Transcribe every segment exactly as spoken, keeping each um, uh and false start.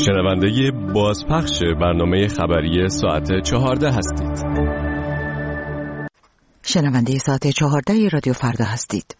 شنونده بازپخش برنامه خبری ساعت چهارده هستید. شنونده ساعت چهارده رادیو فردا هستید.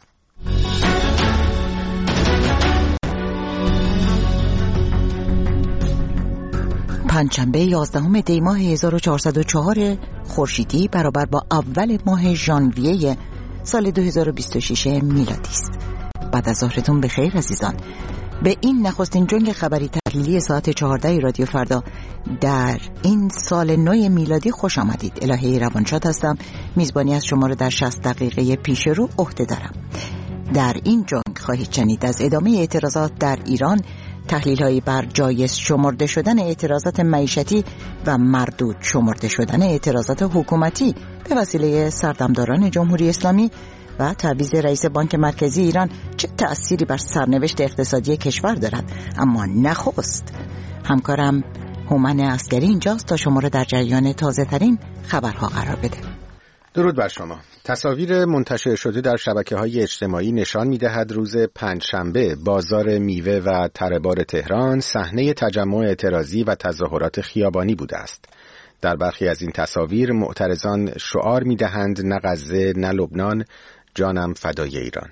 پنجشنبه یازدهم دی ماه هزار و چهارصد و چهار خورشیدی برابر با اول ماه ژانویه سال دو هزار و بیست و شش میلادی است. بعد از ظهرتون بخیر عزیزان. به این نخستین جنگ خبری تحلیلی ساعت چهارده رادیو فردا در این سال نو میلادی خوش آمدید. الهه روانشاد هستم. میزبانی از شما رو در شصت دقیقه پیش رو عهده دارم. در این جنگ خواهید شنید از ادامه اعتراضات در ایران، تحلیل‌هایی بر جایز شمرده شدن اعتراضات معیشتی و مردود شمرده شدن اعتراضات حکومتی به وسیله سردمداران جمهوری اسلامی و تعویض رئیس بانک مرکزی ایران چه تأثیری بر سرنوشت اقتصادی کشور دارد. اما نخست همکارم هومن عسکری اینجاست تا شما را در جریان تازه ترین خبرها قرار بده. درود بر شما. تصاویر منتشر شده در شبکه‌های اجتماعی نشان می‌دهد روز پنجشنبه بازار میوه و تره‌بار تهران صحنه تجمع اعتراضی و تظاهرات خیابانی بوده است. در برخی از این تصاویر معترضان شعار می‌دهند نه غزه نه لبنان، جانم فدای ایران.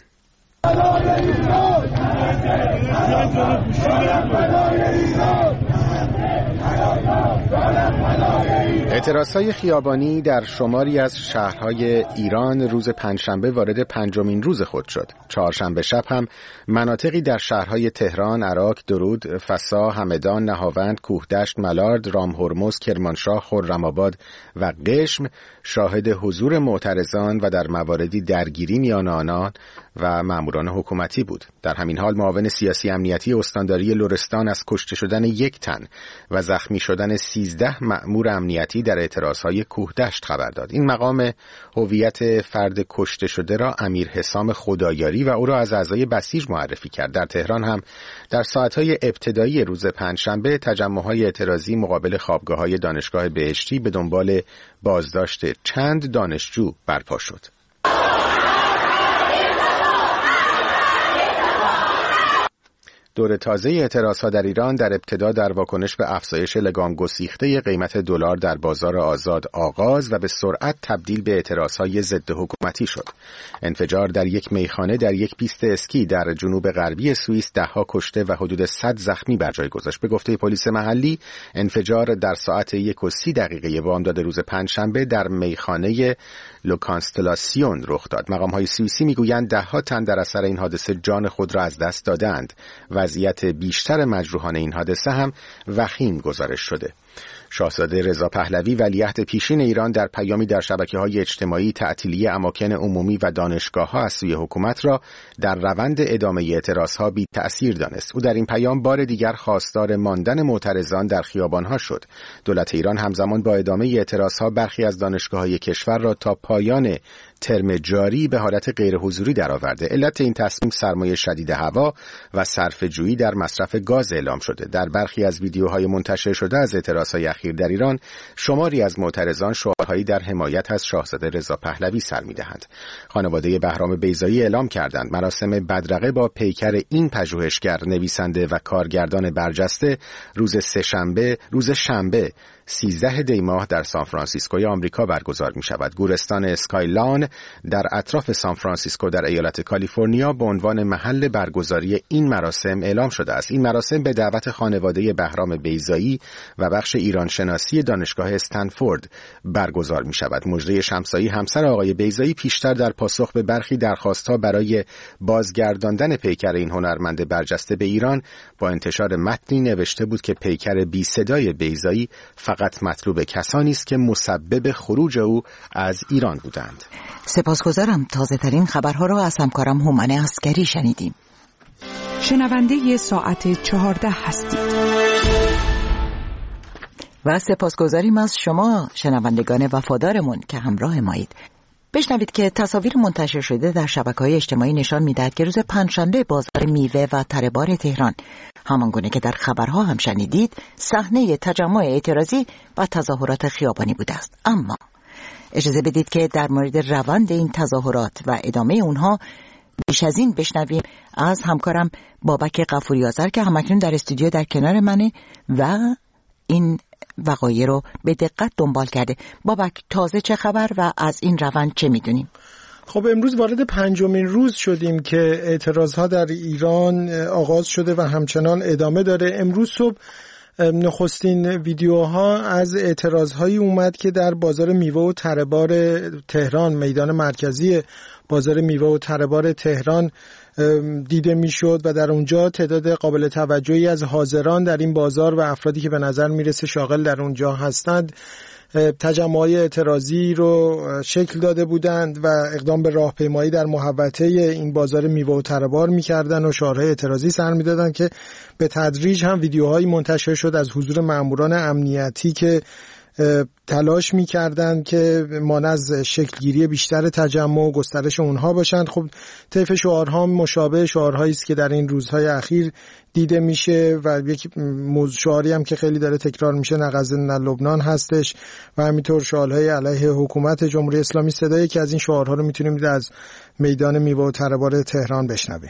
اعتراضهای خیابانی در شماری از شهرهای ایران روز پنجشنبه وارد پنجمین روز خود شد. چهارشنبه شب هم مناطقی در شهرهای تهران، عراق، درود، فسا، همدان، نهاوند، کوهدشت، ملارد، رامهرمز، کرمانشاه، خرم‌آباد و قشم شاهد حضور معترضان و در مواردی درگیری میان آنان و ماموران حکومتی بود. در همین حال معاون سیاسی امنیتی استانداری لرستان از کشته شدن یک تن و زخمی شدن سیزده مأمور امنیتی در اعتراضهای کوهدشت خبر داد. این مقام هویت فرد کشته شده را امیر حسام خدایاری و او را از اعضای بسیج معرفی کرد. در تهران هم در ساعتهای ابتدایی روز پنجشنبه تجمع‌های اعتراضی مقابل خوابگاه‌های دانشگاه بهشتی به دنبال بازداشت چند دانشجو برپا شد. دور تازه اعتراضها در ایران در ابتدا در واکنش به افزایش لگام گسیخته قیمت دلار در بازار آزاد آغاز و به سرعت تبدیل به اعتراضهای ضد حکومتی شد. انفجار در یک میخانه در یک پیست اسکی در جنوب غربی سوئیس ده‌ها کشته و حدود صد زخمی بر جای گذاشت. به گفته پلیس محلی انفجار در ساعت یک و سی دقیقه بامداد روز پنجشنبه در میخانه لوکانستلاسیون رخ داد. مقام‌های سوئیسی میگویند ده‌ها تن در اثر این حادثه جان خود را از دست دادند. وضعیت بیشتر مجروحان این حادثه هم وخیم گزارش شده. شاهزاده رضا پهلوی ولیعهد پیشین ایران در پیامی در شبکه‌های اجتماعی تعطیلی اماکن عمومی و دانشگاه‌ها از سوی حکومت را در روند ادامه اعتراضها بی تأثیر دانست. او در این پیام بار دیگر خواستار ماندن معترضان در خیابان‌ها شد. دولت ایران همزمان با ادامه اعتراضها برخی از دانشگاه‌های کشور را تا پایان ترم جاری به حالت غیر حضوری درآورده. علت این تصمیم سرمایه شدید هوا و صرفه‌جویی در مصرف گاز اعلام شده. در برخی از ویدیوهای منتشر شده از اعتراضهای اخیر در ایران شماری از معترضان شعارهایی در حمایت از شاهزاده رضا پهلوی سر می‌دهند. خانواده بهرام بیضایی اعلام کردند مراسم بدرقه با پیکر این پژوهشگر، نویسنده و کارگردان برجسته روز سه‌شنبه، روز شنبه سیزده دی ماه در سان فرانسیسکوی آمریکا برگزار می شود. گورستان اسکایلان در اطراف سان فرانسیسکو در ایالت کالیفرنیا به عنوان محل برگزاری این مراسم اعلام شده است. این مراسم به دعوت خانواده بهرام بیضایی و بخش ایران شناسی دانشگاه استنفورد برگزار می شود. مژده شمسایی همسر آقای بیضایی پیشتر در پاسخ به برخی درخواست‌ها برای بازگرداندن پیکر این هنرمند برجسته به ایران با انتشار متنی نوشته بود که پیکر بی صدای بیضایی فقط مطلوب کسانی است که مسبب خروج او از ایران بودند. سپاسگزارم. تازه ترین خبرها را از همکارم هومن عسکری شنیدیم. شنونده ساعت چهارده هستید و سپاسگزاریم از شما شنوندگان وفادارمون که همراه مایید. بشنوید که تصاویر منتشر شده در شبکه‌های اجتماعی نشان می‌دهد که روز پنجشنبه بازار میوه و تره‌بار تهران همانگونه که در خبرها هم شنیدید صحنه تجمع اعتراضی و تظاهرات خیابانی بوده است. اما اجازه بدید که در مورد روند این تظاهرات و ادامه اونها بیش از این بشنویم از همکارم بابک غفوری آذر که همکنون در استودیو در کنار منه و این وقایع رو به دقت دنبال کرده. بابک، تازه چه خبر و از این روند چه میدونیم؟ خب امروز وارد پنجمین روز شدیم که اعتراضها در ایران آغاز شده و همچنان ادامه داره. امروز صبح نخستین ویدیوها از اعتراضهایی اومد که در بازار میوه و تره‌بار تهران، میدان مرکزی بازار میوه و تره‌بار تهران دیده میشد و در اونجا تعداد قابل توجهی از حاضران در این بازار و افرادی که به نظر میرسه شاغل در اونجا هستند تجمعات اعتراضی رو شکل داده بودند و اقدام به راهپیمایی در محوطه این بازار میوه و تره‌بار می‌کردند و شعارهای اعتراضی سر می‌دادند که به تدریج هم ویدیوهایی منتشر شد از حضور ماموران امنیتی که تلاش می‌کردند که مانع از شکلگیری بیشتر تجمع و گسترش اونها باشند. خب طیف شعارها مشابه شعارهایی است که در این روزهای اخیر دیده میشه و یک موضوع شعاری هم که خیلی داره تکرار میشه نغزنا لبنان هستش و همینطور شعارهای علیه حکومت جمهوری اسلامی. صدایی که از این شعارها رو میتونیم از میدان میوه و تره‌بار تهران بشنویم.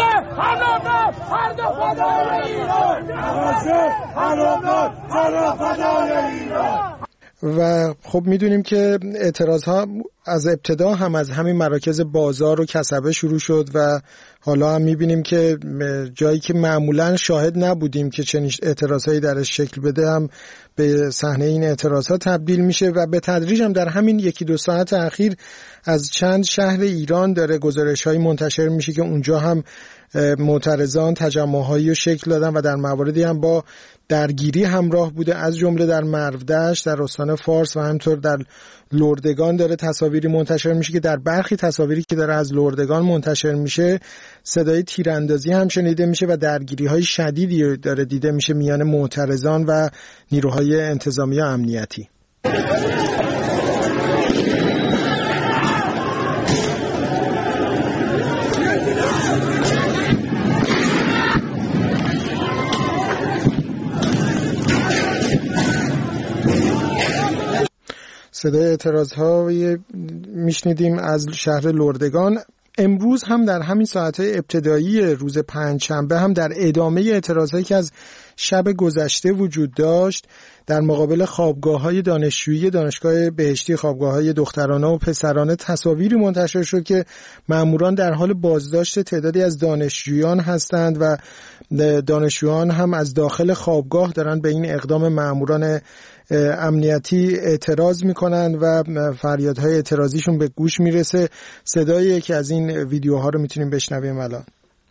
و خب میدونیم که اعتراض ها از ابتدا هم از همین مراکز بازار و کسبه شروع شد و حالا هم میبینیم که جایی که معمولا شاهد نبودیم که چنین اعتراض هایی درش شکل بده هم به صحنه این اعتراض ها تبدیل میشه و به تدریج هم در همین یکی دو ساعت اخیر از چند شهر ایران داره گزارش های منتشر میشه که اونجا هم معترضان تجمع هایی رو شکل دادن و در مواردی هم با درگیری همراه بوده، از جمله در مرودشت، در استان فارس و همینطور در لردگان داره تصاویری منتشر میشه که در برخی تصاویری که داره از لردگان منتشر میشه صدای تیراندازی هم شنیده میشه و درگیری های شدیدی داره دیده میشه میان معترضان و نیروهای انتظامی و امنیتی. صدای اعتراض ها میشنیدیم از شهر لردگان. امروز هم در همین ساعتهای ابتدایی روز پنجشنبه هم در ادامه اعتراض هایی که از شب گذشته وجود داشت در مقابل خوابگاه های دانشجویی دانشگاه بهشتی، خوابگاه های دخترانه و پسرانه، تصاویری منتشر شد که ماموران در حال بازداشت تعدادی از دانشجویان هستند و دانشجویان هم از داخل خوابگاه دارن به این اقدام ماموران امنیتی اعتراض میکنن و فریادهای اعتراضیشون به گوش میرسه. صدایی که از این ویدیوها رو میتونیم بشنویم الان.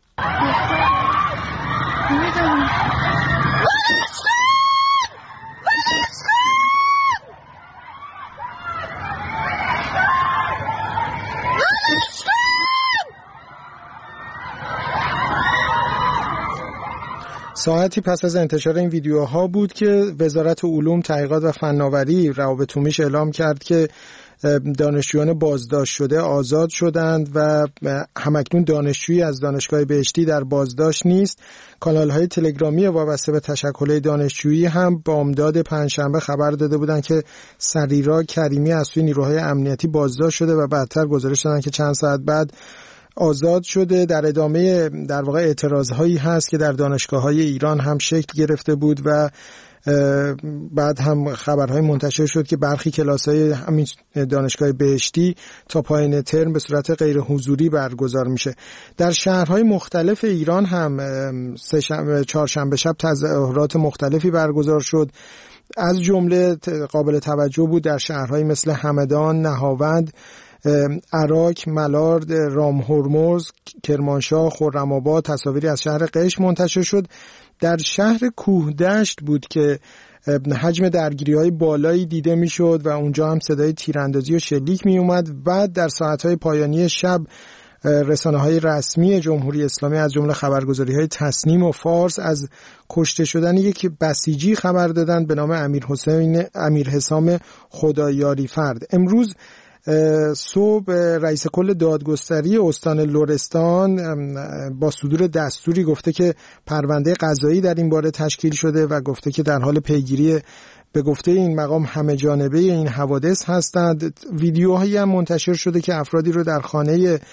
ساعتی پس از انتشار این ویدیوها بود که وزارت علوم، تحقیقات و فناوری روابط عمومیش اعلام کرد که دانشجویان بازداشت شده آزاد شدند و همکنون دانشجویی از دانشگاه بهشتی در بازداشت نیست. کانال‌های تلگرامی وابسته به تشکل دانشجویی هم بامداد پنجشنبه خبر داده بودند که سریرا کریمی از سوی نیروهای امنیتی بازداشت شده و بعدتر گزارش دادن که چند ساعت بعد آزاد شده. در ادامه در واقع اعتراضهایی هست که در دانشگاه‌های ایران هم شکل گرفته بود و بعد هم خبرهای منتشر شد که برخی کلاس‌های همین دانشگاه بهشتی تا پایان ترم به صورت غیر حضوری برگزار میشه. در شهرهای مختلف ایران هم سه شنبه چهارشنبه شب تظاهرات مختلفی برگزار شد. از جمله قابل توجه بود در شهرهای مثل همدان، نهاوند، عراق، ملارد، رامهرمز، کرمانشاه، خرم‌آباد. تصاویری از شهر قشم منتشر شد. در شهر کوهدشت بود که حجم درگیری‌های بالایی دیده می‌شد و اونجا هم صدای تیراندازی و شلیک می‌اومد. بعد در ساعت‌های پایانی شب رسانه‌های رسمی جمهوری اسلامی از جمله خبرگزاری‌های تسنیم و فارس از کشته شدن یک بسیجی خبر دادند به نام امیر حسین امیر حسام خدایاری فرد. امروز صبح رئیس کل دادگستری استان لرستان با صدور دستوری گفته که پرونده قضایی در این باره تشکیل شده و گفته که در حال پیگیری به گفته این مقام همه جانبه این حوادث هستند. ویدیوهایی هم منتشر شده که افرادی رو در خانه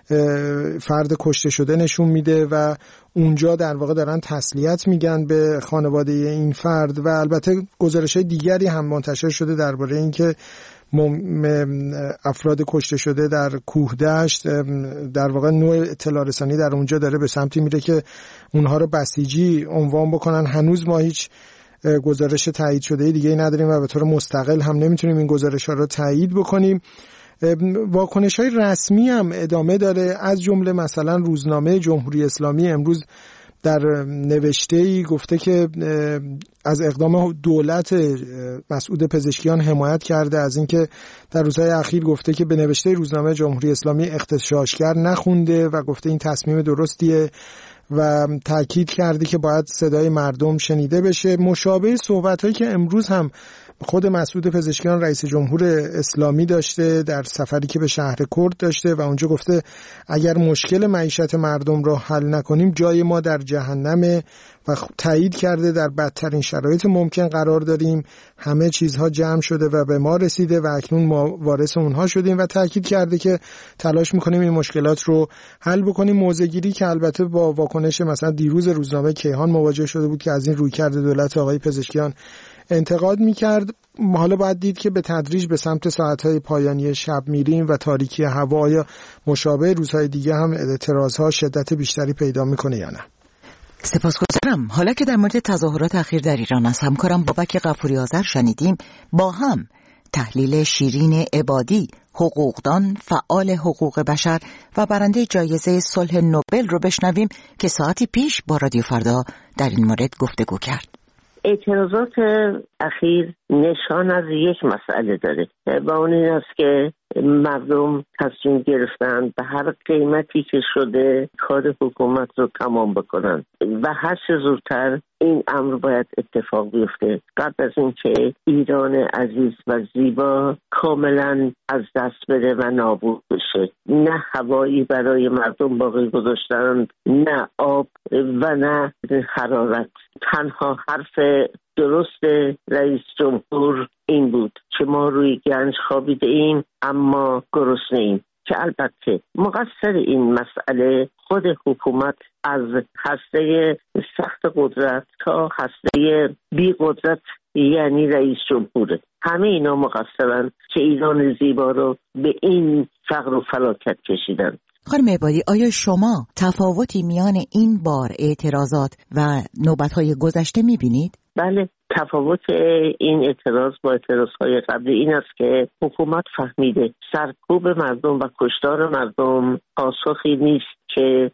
فرد کشته شده نشون میده و اونجا در واقع دارن تسلیت میگن به خانواده این فرد. و البته گزارش‌های دیگری هم منتشر شده درباره اینکه افراد کشته شده در کوهدشت، در واقع نوع اطلاع رسانی در اونجا داره به سمتی میره که اونها رو بسیجی عنوان بکنن. هنوز ما هیچ گزارش تایید شده دیگه نداریم و به طور مستقل هم نمیتونیم این گزارش ها رو تایید بکنیم. واکنش های رسمی هم ادامه داره، از جمله مثلا روزنامه جمهوری اسلامی امروز در نوشته‌ای گفته که از اقدام دولت مسعود پزشکیان حمایت کرده، از اینکه در روزهای اخیر گفته که به نوشته روزنامه جمهوری اسلامی اغتشاشگر نخونده و گفته این تصمیم درستیه و تاکید کرده که باید صدای مردم شنیده بشه. مشابه صحبت‌هایی که امروز هم خود مسعود پزشکیان رئیس جمهور اسلامی داشته در سفری که به شهر کرد داشته و اونجا گفته اگر مشکل معیشت مردم را حل نکنیم جای ما در جهنمه و تایید کرده در بدترین شرایط ممکن قرار داریم، همه چیزها جمع شده و به ما رسیده و اکنون ما وارث اونها شدیم و تاکید کرده که تلاش میکنیم این مشکلات رو حل بکنیم. موضع‌گیری که البته با واکنش مثلا دیروز روزنامه کیهان مواجه شده بود که از این رویکرد دولت آقای پزشکیان انتقاد میکرد. حالا باید دید که به تدریج به سمت ساعتهای پایانی شب میریم و تاریکی هوا یا مشابه روزهای دیگه هم اعتراضها شدت بیشتری پیدا میکنه یا نه. سپاسگزارم. حالا که در مورد تظاهرات اخیر در ایران از همکارم بابک غفوری آذر شنیدیم، با هم تحلیل شیرین عبادی، حقوقدان، فعال حقوق بشر و برنده جایزه صلح نوبل رو بشنویم که ساعتی پیش با رادیو فردا در این مورد گفتگو کرد. اعتراضات اخیر نشان از یک مسئله داره و اون این است که مردم تصمیم گرفتن به هر قیمتی که شده کار حکومت رو تمام بکنن و هر چه زودتر این امر باید اتفاق بیفته قبل از اینکه ایران عزیز و زیبا کاملا از دست بره و نابود بشه. نه هوایی برای مردم باقی گذاشتند، نه آب و نه حرارت. تنها حرف درست رئیس جمهور این بود که ما روی گنج خوابیده ایم اما گرسنه ایم، که البته مقصر این مسئله خود حکومت از هسته سخت قدرت تا هسته بی قدرت یعنی رئیس جمهوره. همه اینا مقصرن که ایران زیبا رو به این فقر و فلاکت کشیدن. خانم عبادی، آیا شما تفاوتی میان این بار اعتراضات و نوبت‌های گذشته می‌بینید؟ بله، تفاوت این اعتراض با اعتراضهای قبلی این است که حکومت فهمیده سرکوب مردم و کشتار مردم پاسخی نیست که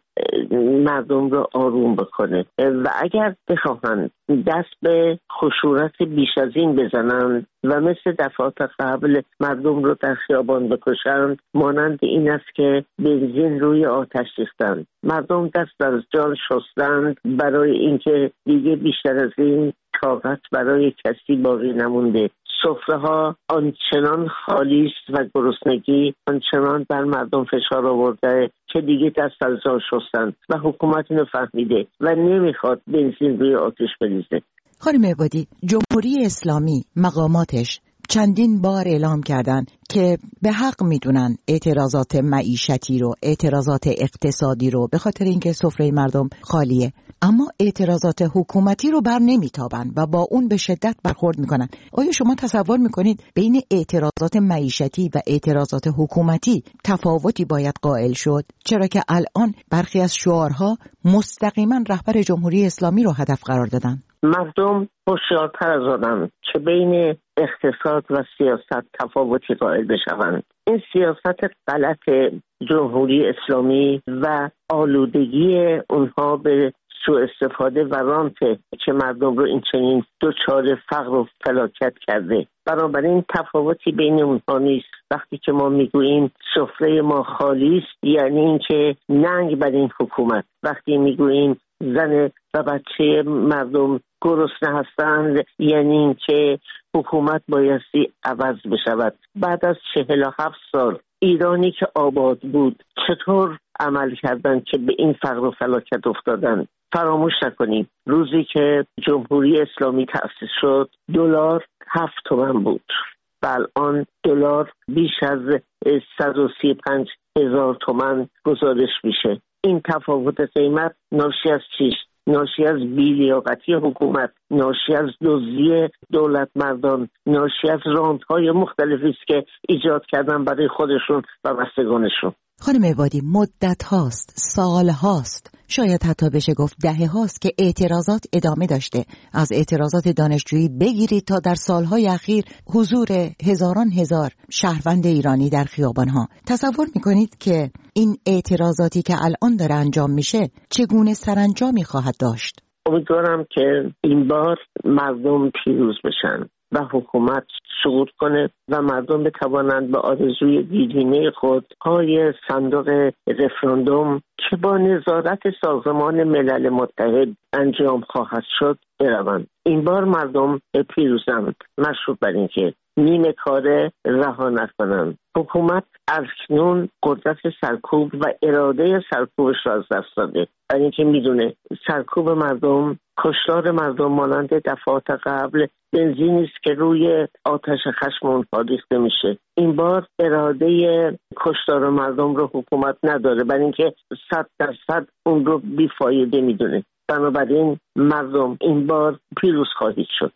مردم رو آروم بکنه و اگر بخواهند دست به خشونت بیش از این بزنند و مثل دفعات قبل مردم رو در خیابان بکشند، مانند این است که بنزین روی آتش ریختند. مردم دست از جان شستند برای اینکه دیگه بیشتر از این طاقت برای کسی باقی نمونده. سفره ها آنچنان خالی است و گرسنگی آنچنان بر مردم فشار آورده که دیگه دست از جان شستند و حکومت اینو فهمیده و نمیخواد بنزین روی آتش بریزه. خانم عبادی، جمهوری اسلامی مقاماتش چندین بار اعلام کردن که به حق میدونن اعتراضات معیشتی رو، اعتراضات اقتصادی رو، به خاطر اینکه سفره مردم خالیه، اما اعتراضات حکومتی رو بر نمیتابن و با اون به شدت برخورد میکنن. آیا شما تصور میکنید بین اعتراضات معیشتی و اعتراضات حکومتی تفاوتی باید قائل شد؟ چرا که الان برخی از شعارها مستقیما رهبر جمهوری اسلامی رو هدف قرار دادن. مردم هوشیارتر از آدم که بین اقتصاد و سیاست تفاوتی قائل بشوند. این سیاست غلط جمهوری اسلامی و آلودگی اونها به سوء استفاده و رانت که مردم رو این چنین دچار فقر و فلاکت کرده. بنابراین تفاوتی بین اونها نیست. وقتی که ما میگوییم سفره ما خالی است یعنی اینکه ننگ بر این حکومت. وقتی میگوییم زن و بچه مردم گرسنه هستند یعنی اینکه حکومت بایستی عوض بشود. بعد از چهل و هفت سال ایرانی که آباد بود چطور عمل کردن که به این فقر و فلاکت افتادن؟ فراموش نکنیم روزی که جمهوری اسلامی تأسیس شد دلار هفت تومن بود. و الان دلار بیش از صد و سی و پنج هزار تومان گزارش میشه. این تفاوت قیمت ناشی از چیست؟ ناشی از بی‌لیاقتی حکومت، ناشی از دزدی دولت مردان، ناشی از راندهای مختلفی است که ایجاد کردن برای خودشون و بستگانشون. خانم عبادی، مدت هاست، سال هاست، شاید حتی بشه گفت دهه هاست که اعتراضات ادامه داشته. از اعتراضات دانشجویی بگیرید تا در سالهای اخیر حضور هزاران هزار شهروند ایرانی در خیابانها. تصور میکنید که این اعتراضاتی که الان داره انجام میشه چگونه سرانجامی خواهد داشت؟ امیدوارم که این بار مردم پیروز بشن و حکومت سقوط کنه و مردم بتوانند به آرزوی دیرینه خود پای صندوق رفراندوم که با نظارت سازمان ملل متحد انجام خواهد شد بروند. این بار مردم پیروزند، مشروط بر این که نیمه کاره رها نکنند. حکومت اکنون قدرت سرکوب و اراده سرکوبش را از دست داده، برای اینکه میدونه سرکوب مردم، کشتار مردم مانند دفعات قبل بنزینی است که روی آتش خشم اونها ریخته میشه. این بار اراده کشتار مردم رو حکومت نداره، برای اینکه صد درصد اون رو بیفایده میدونه. بنابراین مردم این بار پیروز خواهید شد.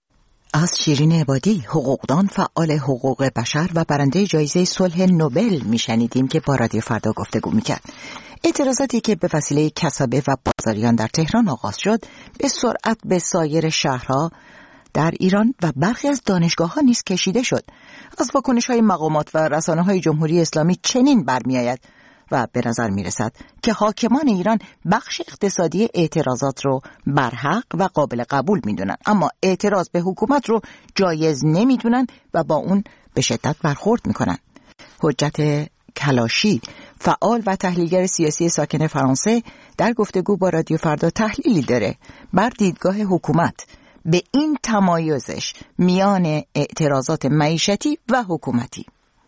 از شیرین عبادی، حقوقدان، فعال حقوق بشر و برنده جایزه صلح نوبل میشنیدیم که با رادیو فردا گفتگو میکرد. اعتراضاتی که به وسیله کسبه و بازاریان در تهران آغاز شد به سرعت به سایر شهرها در ایران و برخی از دانشگاه‌ها نیز کشیده شد. از واکنش‌های مقامات و رسانه‌های جمهوری اسلامی چنین برمی‌آید و به نظر می‌رسد که حاکمان ایران بخش اقتصادی اعتراضات رو برحق و قابل قبول می‌دونن، اما اعتراض به حکومت رو جایز نمی‌دونن و با اون به شدت برخورد می‌کنن. حجت کلاشی، فعال و تحلیلگر سیاسی ساکن فرانسه، در گفتگو با رادیو فردا تحلیلی داره بر دیدگاه حکومت به این تمایزش میان اعتراضات معیشتی و حکومتی.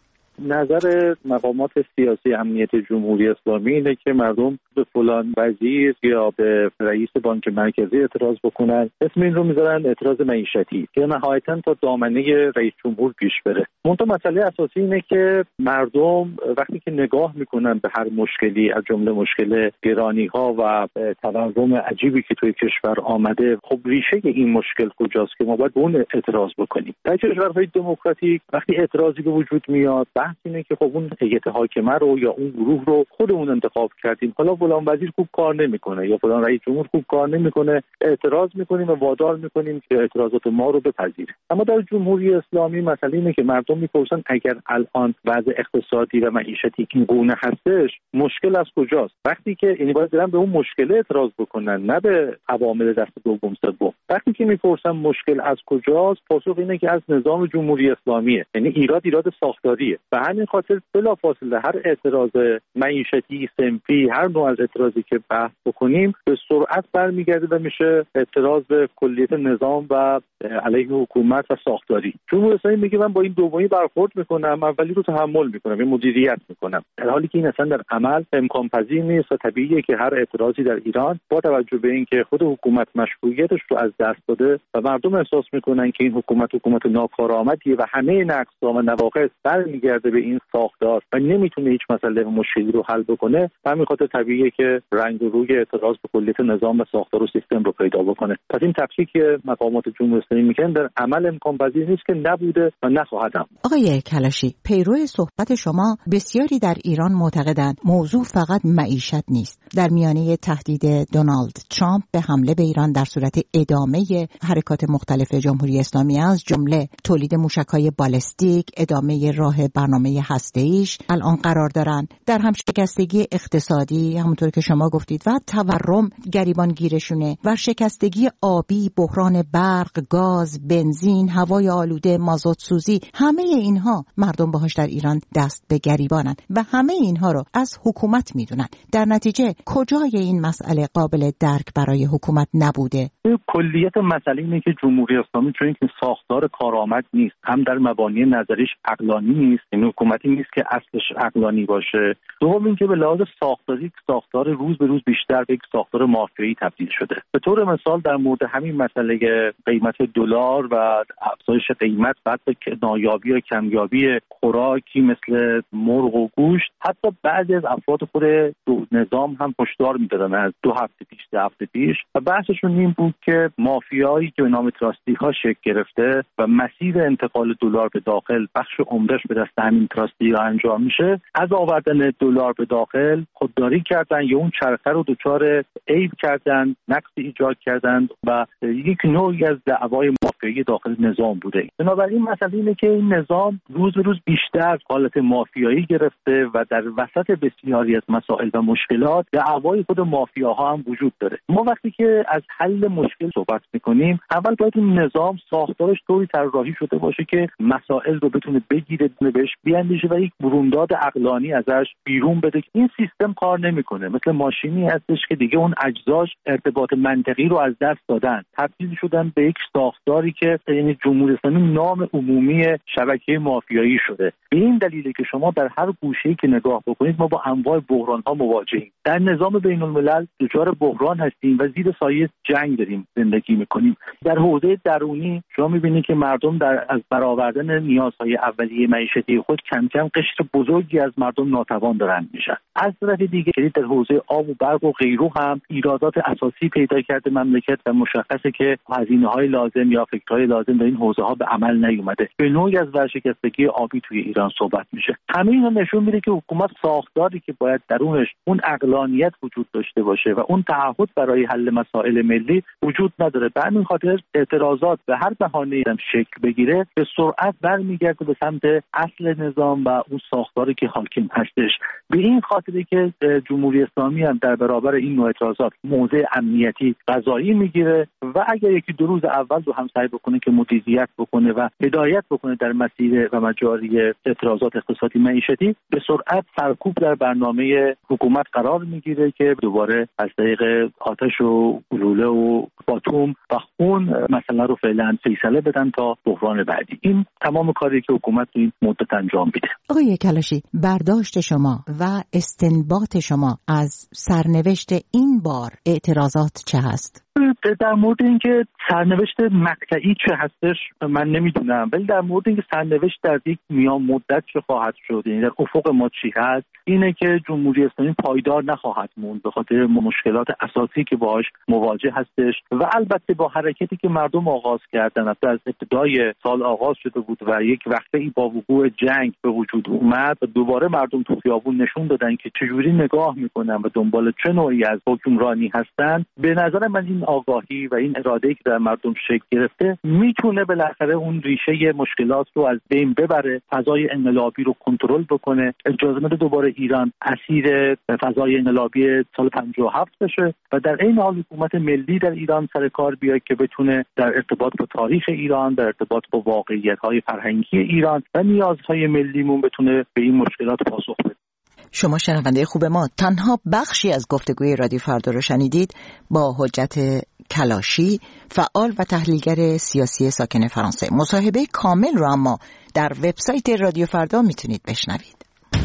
نظر مقامات سیاسی امنیت جمهوری اسلامی اینه که مردم به فلان وزیر یا به رئیس بانک مرکزی اعتراض بکنن، اسم این رو میذارن اعتراض معیشتی که نهایتاً تا دامنه رئیس جمهور پیش بره. منتها مسئله اساسی اینه که مردم وقتی که نگاه میکنن به هر مشکلی، از جمله مشکل گرانی‌ها و تورم عجیبی که توی کشور آمده، خب ریشه این مشکل کجاست که ما باید به اون اعتراض بکنیم. در کشورهای دموکراتیک وقتی اعتراضی به وجود میاد، بحث اینه که خب اون هیئت حاکمه رو یا اون گروه رو خودمون انتخاب کردیم، حالا فلان وزیر خوب کار نمیکنه یا فلان رئیس جمهور خوب کار نمیکنه، اعتراض میکنیم و وادار میکنیم که اعتراضات ما رو بپذیره. اما در جمهوری اسلامی مسئله اینه که مردم میپرسن اگر الان وضع اقتصادی و معیشتی این گونه هستش، مشکل از کجاست؟ وقتی که یعنی باید برن به اون مشکل اعتراض بکنن، نه به عوامل دست دوم سوم. وقتی که میپرسن مشکل از کجاست، پاسخ اینه که از نظام جمهوری اسلامیه، یعنی ایراد ایراد ساختاریه. و همین خاطر بلافاصله هر اعتراض معیشتی، صنفی، هر نوع از اعتراضی که بحث بکنیم به سرعت برمیگرده و میشه اعتراض به کلیت نظام و علیه حکومت و ساختاری. جمهوری اسلامی میگه من با این دومی برخورد میکنم، اولی رو تحمل میکنم، این مدیریت میکنم، در حالی که این اصلا در عمل امکان پذیر نیست و طبیعیه که هر اعتراضی در ایران با توجه به اینکه خود حکومت مشروعیتش رو از دست داده و مردم احساس میکنن که این حکومت حکومت ناکارآمدیه و همه نقص‌ها و نواقص برمیگرده به این ساختار و نمیتونه هیچ مسئله مشکلی رو حل بکنه، همین خاطر طبیعیه که رنگ و روی اعتراض به کلیت نظام و ساختار و سیستم رو پیدا بکنه. پس این تفکیک که مقامات جمهوری اسلامی میکنن در عمل امکان پذیر نیست که نبوده و نخواهد هم. آقای کلاشی، پیرو صحبت شما، بسیاری در ایران معتقدند موضوع فقط معیشت نیست. در میانه تهدید دونالد ترامپ به حمله به ایران در صورت ادامه حرکات مختلف جمهوری اسلامی از جمله تولید موشک‌های بالستیک، ادامه راه برنامه هسته‌ایش الان قرار دارن، در هم شکستگی اقتصادی همونطور که شما گفتید و تورم گریبانگیرشونه و شکستگی آبی، بحران برق، گاز، بنزین، هوای آلوده، مازوت سوزی، همه اینها مردم باهاش در ایران دست به گریبانن و همه اینها رو از حکومت میدونن. در نتیجه کجای این مسئله قابل درک برای حکومت نبوده؟ کلیت مسئله اینه که جمهوری اسلامی چون اینکه ساختار کارآمد نیست، هم در مبانی نظریش عقلانی نیست، یعنی حکومتی نیست که اصلش عقلانی باشه. دوم اینکه به لحاظ ساختاری ساختار روز به روز بیشتر به یک ساختار مافیایی تبدیل شده. به طور مثال در مورد همین مسئله قیمت دلار و افزایش قیمت بعد نایابی و کمیابی خوراکی مثل مرغ و گوشت، حتی بعضی از افراد خود نظام هم هشدار میدادن از دو هفته پیش سه هفته پیش و بحثشون این بود که مافیایی که به نام تراستی ها شکل گرفته و مسیر انتقال دلار به داخل بخش عمدهش به دست همین تراستی ها انجام میشه، از آوردن دلار به داخل خودداری کردن یا اون چرخه رو دچار عیب کردن، نقص ایجاد کردن و یک نوعی از دعوای مافیایی داخل نظام بوده. بنابراین مسئله اینه که این نظام روز به روز بیشتر حالت مافیایی گرفته و در وسط بسیاری از مسائل و مشکلات دعوای خود مافیاها هم وجود داره. ما وقتی که از حل مشکل صحبت میکنیم، اول باید این نظام ساختارش طوری طراحی شده باشه که مسائل رو بتونه بگیره، بهش بیاندیشه و یک برونداد عقلانی ازش بیرون بده. این سیستم کار نمیکنه، مثل ماشینی هستش که دیگه اون اجزاش ارتباط منطقی رو از دست دادن، تبدیل شدن به یک ساختاری که یعنی جمهوری اسلامی نام عمومی شبکه مافیایی شده. به این دلیله که شما در هر گوشه‌ای که نگاه بکنید ما با انواع بحران‌ها مواجهیم. در نظام بین‌الملل دچار بحران هستیم و زیر سایه جنگ داریم زندگی می‌کنیم. در حوزه درونی شما می‌بینید که مردم در از برآوردن نیازهای اولیه معیشتی خود کم کم قشر بزرگی از مردم ناتوان دارن میشن. از طرف دیگه در حوزه آب و برق و غیره هم ایرادات اساسی پیدا کرده مملکت و مشخصه که هزینه‌های لازم یا فکرهای لازم در این حوزه‌ها به عمل نیومده. به نوعی از ورشکستگی آبی توی ایران صحبت میشه. همه اینا نشون میده که حکومت ساختاری که باید درونش اون عقلانیت وجود داشته باشه و اون تعهد برای حل مسائل ملی وجود نداره. به همین خاطر اعتراضات به هر بهانه‌ای هم شکل بگیره به سرعت برمیگرده به سمت اصل نظام و اون ساختاری که حاکم هستش. به این خاطری که جمهوری اسلامی هم در برابر این نوع اعتراضات موضع امنیتی قضایی میگیره و اگر یکی دو روز اول رو هم سعی بکنه که مدیریت بکنه و هدایت بکنه در مسیر و مجاری اعتراضات اقتصادی معیشتی، به سرعت سرکوب در برنامه حکومت قرار میگیره که دوباره از طریق آتش و گلوله و باتوم و خون مثلا رو فعلا فیصله بدن تا بحران بعدی. این تمام کاری که حکومت این مدت انجام میده. آقای کلاشی، برداشت شما و استنباط شما از سرنوشت این بار اعتراضات چه هست؟ در مورد اینکه سرنوشت مقطعی چه هستش من نمیدونم، ولی در مورد اینکه سرنوشت در یک میان مدت چه خواهد شد، یعنی در افق ما چی هست، اینه که جمهوری اسلامی پایدار نخواهد موند به خاطر مشکلات اساسی که باهاش مواجه هستش و البته با حرکتی که مردم آغاز کردن از ابتدای سال آغاز شده بود و یک وقفه‌ای با وقوع جنگ به وجود اومد و دوباره مردم تو خیابون نشون دادن که چجوری نگاه میکنن و دنبال چه نوعی از حکمرانی هستن. به نظر من این آگاهی و این اراده‌ای که در مردم شکل گرفته میتونه بالاخره اون ریشه مشکلات رو از بین ببره، فضای انقلابی رو کنترل بکنه، اجازه بده دوباره ایران اسیر فضای انقلابی سال پنجاه و هفت بشه و در این حال حکومت ملی در ایران سر کار بیاد که بتونه در ارتباط با تاریخ ایران، در ارتباط با واقعیت‌های فرهنگی ایران و نیازهای ملیمون بتونه به این مشکلات پاسخ بده. شما شنونده خوب ما تنها بخشی از گفتگوی رادیو فردا رو شنیدید با حجت کلاشی، فعال و تحلیلگر سیاسی ساکن فرانسه. مصاحبه کامل رو اما در وبسایت رادیو فردا میتونید بشنوید.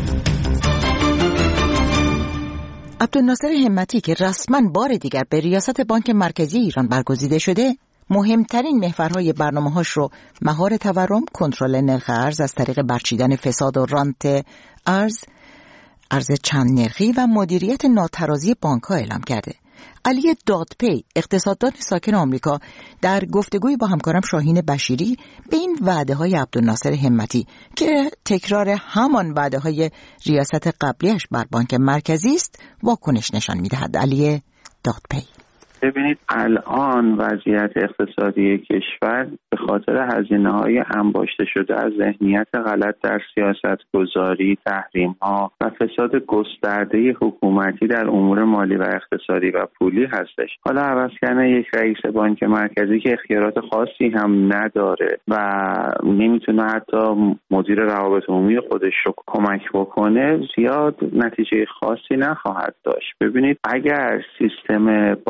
عبدالناصر همتی که رسما بار دیگر به ریاست بانک مرکزی ایران برگزیده شده، مهمترین محورهای برنامه‌هاش رو مهار تورم، کنترل نرخ ارز از طریق برچیدن فساد و رانت ارز، ارز چند نرخی و مدیریت ناترازی بانک‌ها اعلام کرده. علی دادپی، اقتصاددان ساکن آمریکا، در گفتگوی با همکارم شاهین بشیری به این وعده‌های عبدالناصر همتی که تکرار همان وعده‌های ریاست قبلیش بر بانک مرکزی است واکنش نشان می‌دهد. علی دادپی: ببینید الان وضعیت اقتصادی کشور به خاطر هزینه‌های انباشته شده از ذهنیت غلط در سیاست گذاری، تحریم‌ها و فساد گسترده حکومتی در امور مالی و اقتصادی و پولی هستش. حالا عوض کردن یک رئیس بانک مرکزی که اختیارات خاصی هم نداره و نمیتونه حتی مدیر روابط عمومی خودش رو کمک بکنه، زیاد نتیجه خاصی نخواهد داشت. ببینید اگر سیستم بانکی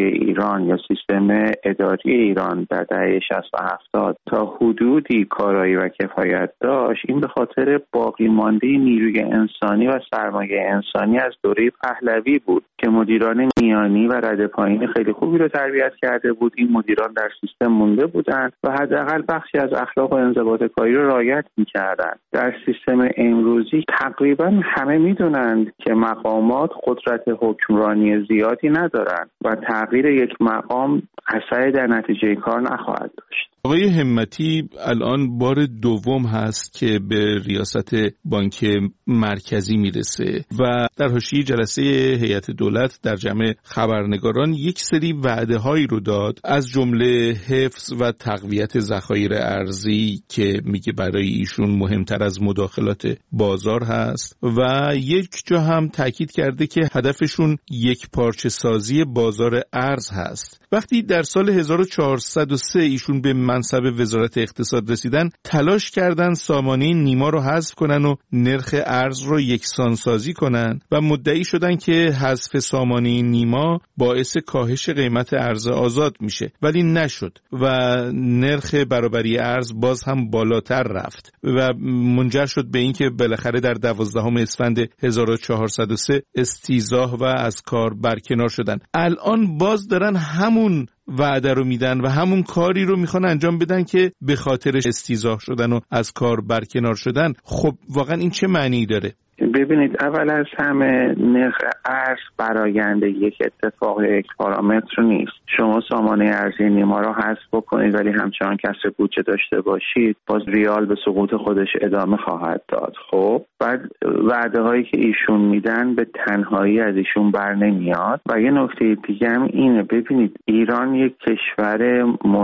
ایران یا سیستم اداری ایران در دهه شصت و هفتاد تا حدودی کارایی و کفایت داشت، این به خاطر باقی مانده نیروی انسانی و سرمایه انسانی از دوره پهلوی بود که مدیران میانی و رده پایین خیلی خوبی رو تربیت کرده بود. این مدیران در سیستم مونده بودند و حداقل بخشی از اخلاق و انضباط کاری رو رعایت می‌کردند. در سیستم امروزی تقریبا همه می‌دونند که مقامات قدرت حکمرانی زیادی ندارند و تغییر یک مقام اثری در نتیجه کار نخواهد داشت. آقای همتی الان بار دوم هست که به ریاست بانک مرکزی میرسه و در حاشیه جلسه هیئت دولت در جمع خبرنگاران یک سری وعده هایی رو داد، از جمله حفظ و تقویت ذخایر ارزی که میگه برای ایشون مهمتر از مداخلات بازار هست و یک جا هم تاکید کرده که هدفشون یک پارچه سازی بازار ارز هست. وقتی در سال هزار و چهارصد و سه ایشون به منصب وزارت اقتصاد رسیدن، تلاش کردن سامانه نیما رو حذف کنن و نرخ ارز رو یکسان سازی کنن و مدعی شدن که حذف سامانه نیما باعث کاهش قیمت ارز آزاد میشه، ولی نشد و نرخ برابری ارز باز هم بالاتر رفت و منجر شد به اینکه بالاخره در دوازدهم اسفند هزار و چهارصد و سه استیضاح و از کار برکنار شدن. الان باز دارن همون وعده رو میدن و همون کاری رو میخوان انجام بدن که به خاطر استیضاح شدن و از کار برکنار شدن. خب واقعا این چه معنی داره؟ ببینید، اول از همه نرخ ارز براینده یک اتفاق یک پارامتر نیست. شما سامانه ارزی نیما را حذف بکنید ولی همچنان کسر بودجه داشته باشید، باز ریال به سقوط خودش ادامه خواهد داد. خب بعد وعده هایی که ایشون میدن به تنهایی از ایشون بر نمیاد. و یه نکته دیگه هم اینه، ببینید ایران یک کشور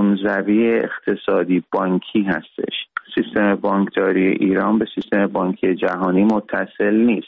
منزوی اقتصادی بانکی هستش. سیستم بانکداری ایران به سیستم بانکی جهانی متصل نیست.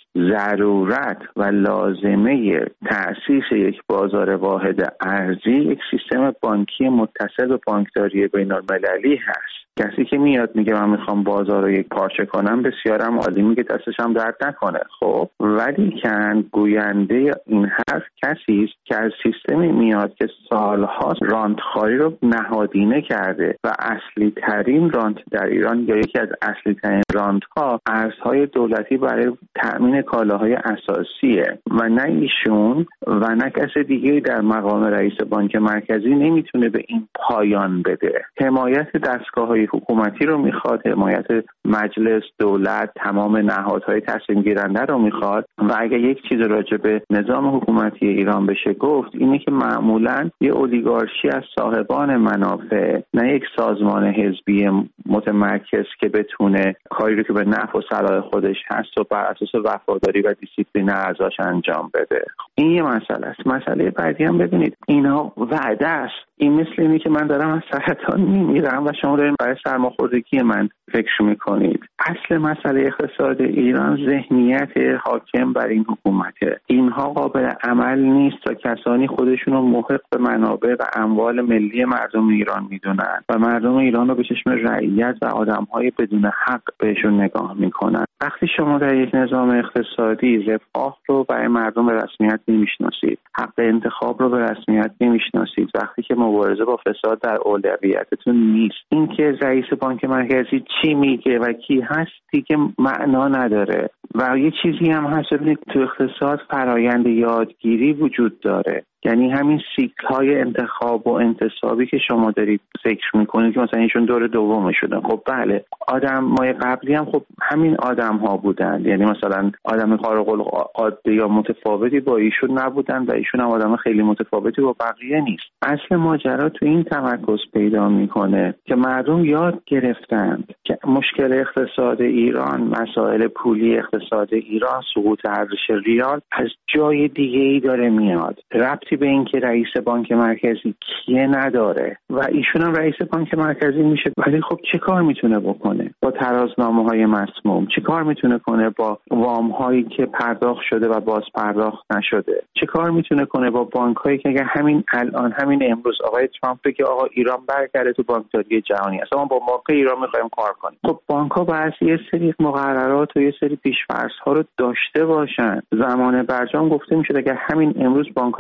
ضرورت و لازمه تأسیس یک بازار واحد ارزی یک سیستم بانکی متصل به بانکداری بین‌المللی هست. کسی که میاد میگه من میخوام بازار رو یک پارچه کنم، بسیارم عالی، میگه دستش هم درد نکنه. خب ولی کن گوینده این حرف کسی است که از سیستمی میاد که سالها رانتخواری رو نهادینه کرده و اصلی ترین رانت در ایران یا یکی از اصلی ترین رانت ها ارزهای دولتی برای تأمین کالاهای اساسیه و نه ایشون و نه کسی دیگه در مقام رئیس بانک مرکزی نمیتونه به این پایان بده. حمایت دستگاه‌های حکومتی رو میخواد، حمایت مجلس، دولت، تمام نهادهای تصمیم گیرنده رو میخواد. و اگه یک چیز راجع به نظام حکومتی ایران بشه گفت، اینه که معمولاً یه اولیگارشی از صاحبان منافع، نه یک سازمان حزبی متمرکز که بتونه کاری رو که به نفع و صلاح خودش هست و بر اساس وفاداری و دیسیپلین اعضاش انجام بده. این یه مسئله است. مسئله بعدی هم ببینید، اینها وعده است. این مثل اینه که من دارم از سرطان میمیرم و شما دارین برای سرماخوردگی من فکر میکنید. اصل مسئله اقتصاد ایران ذهنیت حاکم بر این حکومته. اینها قابل عمل نیست تا کسانی خودشون رو محق به منابع و اموال ملی مردم ایران میدونن و مردم ایران رو به چشم رعیت و آدمهای بدون حق بهشون نگاه میکنن. وقتی شما در یک نظام اقتصادی رفاه رو برای مردم به رسمیت نمیشناسید، حق انتخاب رو به رسمیت نمیشناسید، وقتی که مبارزه با فساد در اولویتتون نیست، این که رئیس بانک مرکزی چی میگه و کی هست دیگه معنا نداره. و یه چیزی هم هست، ببینید تو اقتصاد فرایند یادگیری وجود داره. یعنی همین سیکل های انتخاب و انتصابی که شما دارید ذکر میکنید که مثلا ایشون دور دوم شدن، خب بله، آدم مای قبلی هم خب همین آدم ها بودن، یعنی مثلا آدم خارق العاده یا متفاوتی با ایشون نبودن و ایشون هم آدم خیلی متفاوتی با بقیه نیست. اصل ماجرا تو این تمرکز پیدا میکنه که مردم یاد گرفتند که مشکل اقتصاد ایران، مسائل پولی اقتصاد ایران، سقوط ارزش ریال از جای دیگه ای داره میاد. ربطی به این که رئیس بانک مرکزی کیه نداره و ایشون هم رئیس بانک مرکزی میشه، ولی خب چه کار میتونه بکنه با ترازنامه های مسموم؟ چه کار میتونه کنه با وام هایی که پرداخت شده و باز پرداخت نشده؟ چه کار میتونه کنه با بانک هایی که اگه همین الان همین امروز آقای ترامپ بگه آقا ایران برگرده تو بانکداری جهانی، اصلا ما با بانک ایران میخوایم کار کنیم؟ خب بانک ها باید یه سری مقررات و یه سری پیش‌فرض ها رو داشته باشن. زمان برجام گفته میشه اگه همین امروز بانک های ایران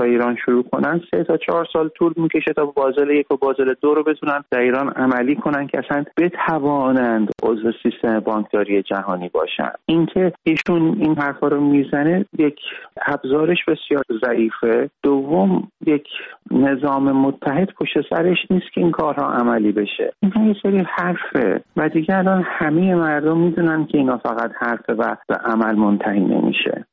شروع کنن سه تا چهار سال طول میکشه تا بازل یک و بازل دو رو بتونن در ایران عملی کنن که اصلا بتوانند عضو سیستم بانکداری جهانی باشن. اینکه ایشون این حرفا رو میزنه یک ابزارش بسیار ضعیفه، دوم یک نظام متحد پشت سرش نیست که این کارها عملی بشه. این یه سری حرفه و دیگه الان همه مردم میدونن که اینا فقط حرفه و به عمل منتهی نمیشه.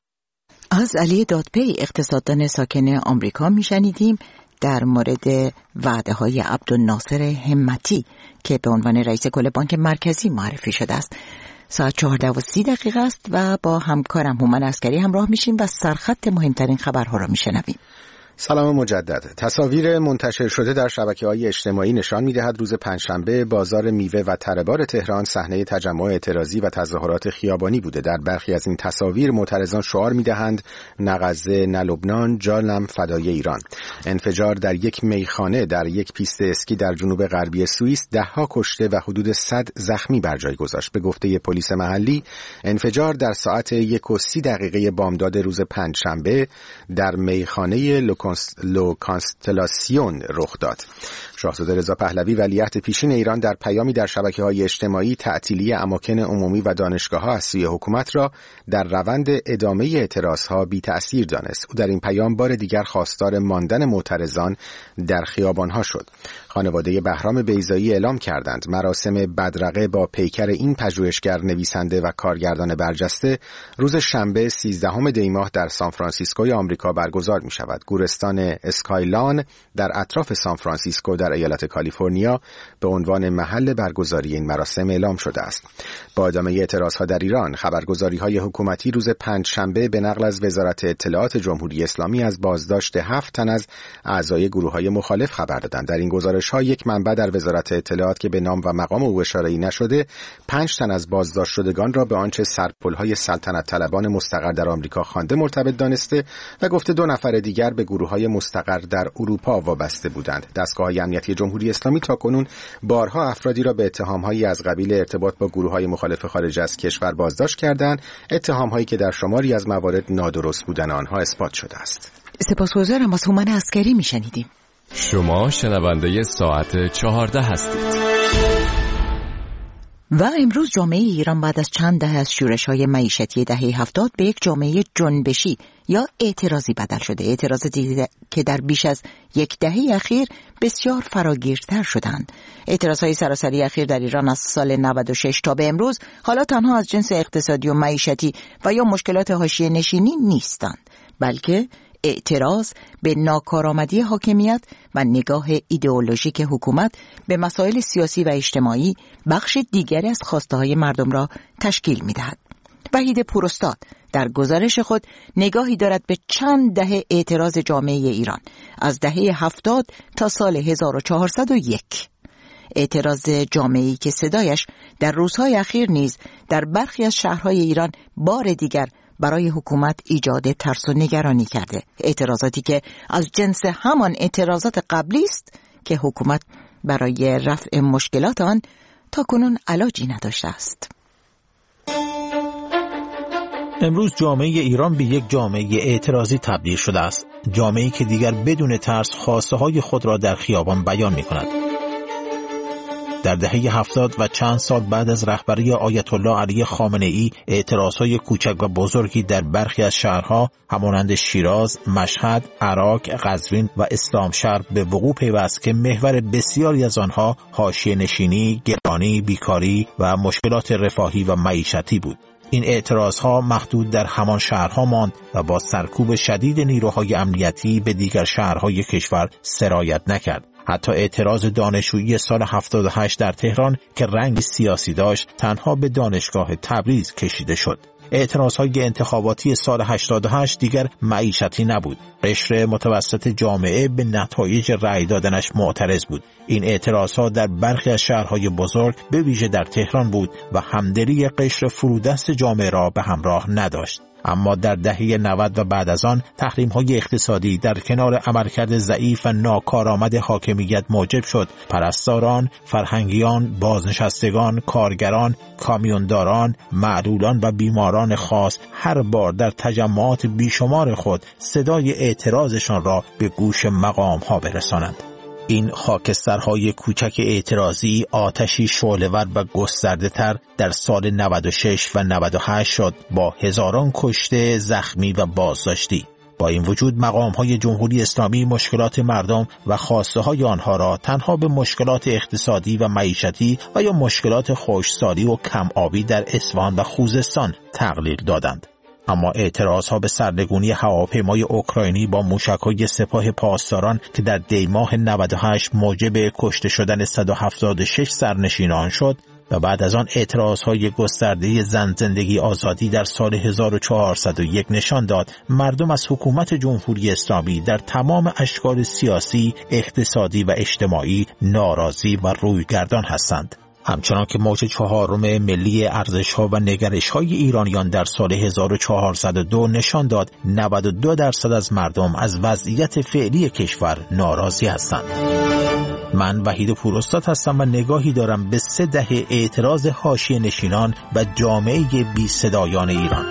از علی دادپی اقتصاددان ساکن آمریکا میشنیدیم در مورد وعده های عبدالناصر همتی که به عنوان رئیس کل بانک مرکزی معرفی شده است. ساعت چهارده و سی دقیقه است و با همکارم هومن عسکری همراه میشیم و سرخط مهمترین خبرها را میشنویم. سلام مجدد. تصاویر منتشر شده در شبکه‌های اجتماعی نشان می‌دهد روز پنجشنبه بازار میوه و تره‌بار تهران صحنه تجمع اعتراضی و تظاهرات خیابانی بوده. در برخی از این تصاویر معترضان شعار می‌دهند نه غزه نه لبنان، جانم فدای ایران. انفجار در یک میخانه در یک پیست اسکی در جنوب غربی سوئیس ده‌ها کشته و حدود صد زخمی بر جای گذاشت. به گفته پلیس محلی انفجار در ساعت یک و سی دقیقه بامداد روز پنجشنبه در میخانه لوکان لو کانستلاسیون رخ داد. شاهزاده رضا پهلوی ولیعهد پیشین ایران در پیامی در شبکه‌های اجتماعی تعطیلی اماکن عمومی و دانشگاه‌ها از سوی حکومت را در روند ادامه اعتراضها بی تأثیر دانست. او در این پیام بار دیگر خواستار ماندن معترضان در خیابان‌ها شد. خانواده بهرام بیضایی اعلام کردند مراسم بدرقه با پیکر این پژوهشگر، نویسنده و کارگردان برجسته روز شنبه سیزدهم دی ماه در سان فرانسیسکوی آمریکا برگزار می‌شود. گورستان اسکایلان در اطراف سان فرانسیسکو در ایالت کالیفرنیا به عنوان محل برگزاری این مراسم اعلام شده است. با ادامه اعتراضها در ایران، خبرگزاری‌های حکومتی روز پنجشنبه به نقل از وزارت اطلاعات جمهوری اسلامی از بازداشت هفت تن از اعضای گروه‌های مخالف خبر دادند. در این گزارش‌ها یک منبع در وزارت اطلاعات که به نام و مقام او اشاره‌ای نشده، پنج تن از بازداشت شدگان را به آنچه سرپل‌های سلطنت طلبان مستقر در آمریکا خوانده مرتبط دانسته و گفته دو نفر دیگر به گروه‌های مستقر در اروپا وابسته بودند. دستگاه‌های امنیتی جمهوری اسلامی تاکنون بارها افرادی را به اتهام‌هایی از قبیل ارتباط با گروه‌های مخالف خارج از کشور بازداشت کردند، اتهام‌هایی که در شماری از موارد نادرست بودن آنها اثبات شده است. سپاسگزارم. از هومن عسکری میشنیدیم. شما شنونده ساعت چهارده هستید. و امروز جامعه ایران بعد از چند دهه از شورش‌های معیشتی دهه هفتاد به یک جامعه جنبشی یا اعتراضی بدل شده. اعتراضاتی که در بیش از یک دهه اخیر بسیار فراگیرتر شدند. اعتراضهای سراسری اخیر در ایران از سال نود و شش تا به امروز حالا تنها از جنس اقتصادی و معیشتی و یا مشکلات حاشیه نشینی نیستند، بلکه اعتراض به ناکارآمدی حاکمیت و نگاه ایدئولوژیک حکومت به مسائل سیاسی و اجتماعی بخش دیگری از خواسته‌های مردم را تشکیل می‌دهد. وحید پوراستاد در گزارش خود نگاهی دارد به چند دهه اعتراض جامعه ایران از دهه هفتاد تا سال هزار و چهارصد و یک. اعتراض جامعه‌ای که صدایش در روزهای اخیر نیز در برخی از شهرهای ایران بار دیگر برای حکومت ایجاد ترس و نگرانی کرده. اعتراضاتی که از جنس همان اعتراضات قبلی است که حکومت برای رفع مشکلات آن تا کنون علاجی نداشته است. امروز جامعه ایران به یک جامعه اعتراضی تبدیل شده است. جامعه‌ای که دیگر بدون ترس خواسته‌های خود را در خیابان بیان می‌کند. در دهه هفتاد و چند سال بعد از رهبری آیت الله علی خامنه‌ای، اعتراضهای کوچک و بزرگی در برخی از شهرها همانند شیراز، مشهد، عراق، قزوین و اسلامشهر به وقوع پیوست که محور بسیاری از آنها حاشیه نشینی، گرانی، بیکاری و مشکلات رفاهی و معیشتی بود. این اعتراضها محدود در همان شهرها ماند و با سرکوب شدید نیروهای امنیتی به دیگر شهرهای کشور سرایت نکرد. حتی اعتراض دانشجویی سال هفتاد و هشت در تهران که رنگ سیاسی داشت تنها به دانشگاه تبریز کشیده شد. اعتراضهای انتخاباتی سال هشتاد و هشت دیگر معیشتی نبود. قشر متوسط جامعه به نتایج رأی دادنش معترض بود. این اعتراضها در برخی از شهرهای بزرگ به ویژه در تهران بود و همدلی قشر فرودست جامعه را به همراه نداشت. اما در دهه نود و بعد از آن تحریم‌های اقتصادی در کنار عملکرد ضعیف و ناکارآمد حاکمیت موجب شد پرستاران، فرهنگیان، بازنشستگان، کارگران، کامیونداران، معلولان و بیماران خاص هر بار در تجمعات بیشمار خود صدای اعتراضشان را به گوش مقام‌ها برسانند. این خاکسترهای کوچک اعتراضی آتشی شعله‌ور و گسترده‌تر در سال نود و شش و نود و هشت شد با هزاران کشته، زخمی و بازداشتی. با این وجود مقام‌های جمهوری اسلامی مشکلات مردم و خواسته‌های آنها را تنها به مشکلات اقتصادی و معیشتی و یا مشکلات خشکسالی و کم آبی در اصفهان و خوزستان تقلیل دادند. اما اعتراضها به سرنگونی هواپیمای اوکراینی با موشک‌های سپاه پاسداران که در دی ماه نود و هشت موجب کشته شدن صد و هفتاد و شش سرنشین آن شد و بعد از آن اعتراضهای گسترده زن زندگی آزادی در سال هزار و چهارصد و یک نشان داد مردم از حکومت جمهوری اسلامی در تمام اشکال سیاسی، اقتصادی و اجتماعی ناراضی و رویگردان هستند. همچنان که موج چهارم ملی ارزش‌ها و نگرش‌های ایرانیان در سال هزار و چهارصد و دو نشان داد نود و دو درصد از مردم از وضعیت فعلی کشور ناراضی هستند. من وحید پوراستاد هستم و نگاهی دارم به سه دهه اعتراض حاشیه نشینان و جامعه بی صدایان ایران.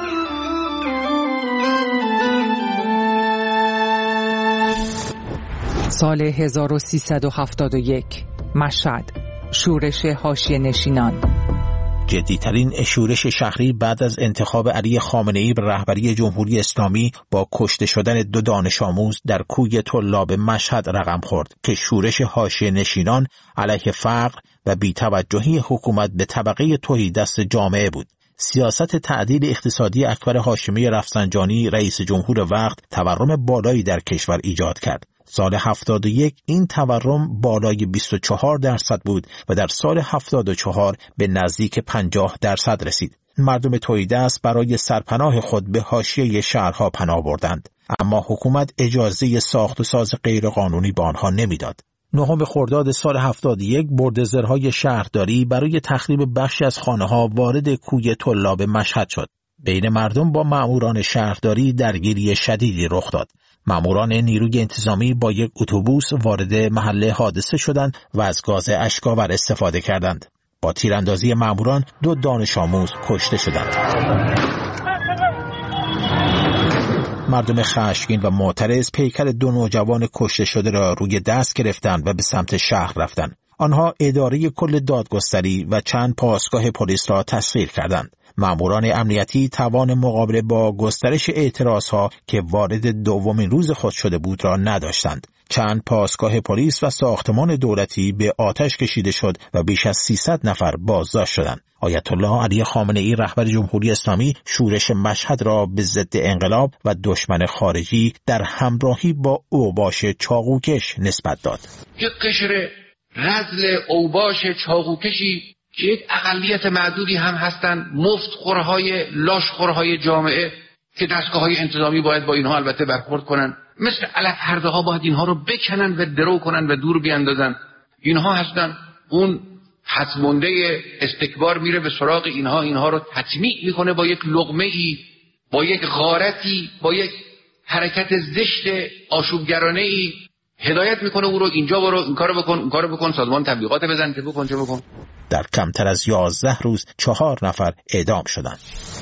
سال هزار و سیصد و هفتاد و یک، مشهد، شورش حاشیه نشینان. جدیترین شورش شهری بعد از انتخاب علی خامنه‌ای به رهبری جمهوری اسلامی با کشته شدن دو دانش آموز در کوی طلاب مشهد رقم خورد که شورش حاشیه نشینان علیه فقر و بی‌توجهی حکومت به طبقه تهیدست جامعه بود. سیاست تعدیل اقتصادی اکبر هاشمی رفسنجانی رئیس جمهور وقت تورم بالایی در کشور ایجاد کرد. سال هفتاد و یک این تورم بالای بیست و چهار درصد بود و در سال هفتاد و چهار به نزدیک پنجاه درصد رسید. مردم تهیدست برای سرپناه خود به حاشیه شهرها پناه بردند، اما حکومت اجازه ساخت و ساز غیرقانونی به آنها نمیداد. نهم خرداد سال هفتاد و یک بلدوزرهای شهرداری برای تخریب بخشی از خانه‌ها وارد کوی طلاب مشهد شد. بین مردم با ماموران شهرداری درگیری شدیدی رخ داد. ماموران نیروی انتظامی با یک اتوبوس وارد محل حادثه شدند و از گاز اشک‌آور استفاده کردند. با تیراندازی ماموران دو دانش آموز کشته شدند. مردم خشمگین و معترض پیکر دو نوجوان کشته شده را روی دست گرفتند و به سمت شهر رفتند. آنها اداره کل دادگستری و چند پاسگاه پلیس را تسخیر کردند. ماموران امنیتی توان مقابله با گسترش اعتراضها که وارد دومین روز خود شده بود را نداشتند. چند پاسگاه پلیس و ساختمان دولتی به آتش کشیده شد و بیش از سیصد نفر بازداشت شدند. آیت الله علی خامنه‌ای رهبر جمهوری اسلامی شورش مشهد را به ضد انقلاب و دشمن خارجی در همراهی با اوباش چاقوکش نسبت داد. یک قشر رذل اوباش چاقوکشی که یک اقلیت معدودی هم هستند، مفتخورهای لاشخورهای جامعه که دستگاه‌های انتظامی باید با اینها البته برخورد کنن، مثل علف هرده ها باید اینها رو بکنن و درو کنن و دور بیاندازن. اینها هستن. اون حتمونده استکبار میره به سراغ اینها، اینها رو تطمیع میکنه با یک لقمه ای، با یک غارتی، با یک حرکت زشت آشوبگرانه ای هدایت میکنه او رو اینجا برو، این کارو بکن، اون کارو بکن، سازمان تبلیغات بزن، که بکن چه بکن. در کمتر از یازده روز چهار نفر اعدام شدند.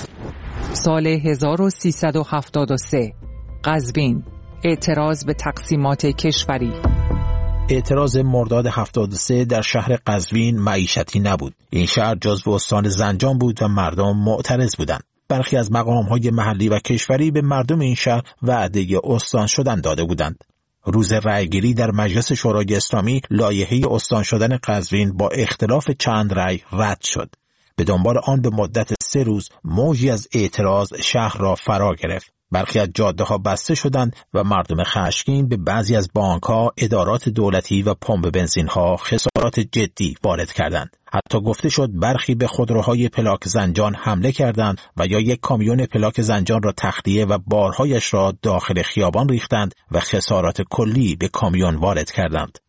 سال هزار و سیصد و هفتاد و سه، قزوین، اعتراض به تقسیمات کشوری. اعتراض مرداد هفتاد و سه در شهر قزوین معیشتی نبود. این شهر جزو استان زنجان بود و مردم معترض بودند. برخی از مقام‌های محلی و کشوری به مردم این شهر وعده استان شدن داده بودند. روز رأیگیری در مجلس شورای اسلامی لایحه استان شدن قزوین با اختلاف چند رأی رد شد. به دنبال آن به مدت سه روز موجی از اعتراض شهر را فرا گرفت. برخی از جاده‌ها بسته شدند و مردم خشمگین به بعضی از بانک‌ها، ادارات دولتی و پمپ بنزین‌ها خسارات جدی وارد کردند. حتی گفته شد برخی به خودروهای پلاک زنجان حمله کردند و یا یک کامیون پلاک زنجان را تخلیه و بارهایش را داخل خیابان ریختند و خسارات کلی به کامیون وارد کردند.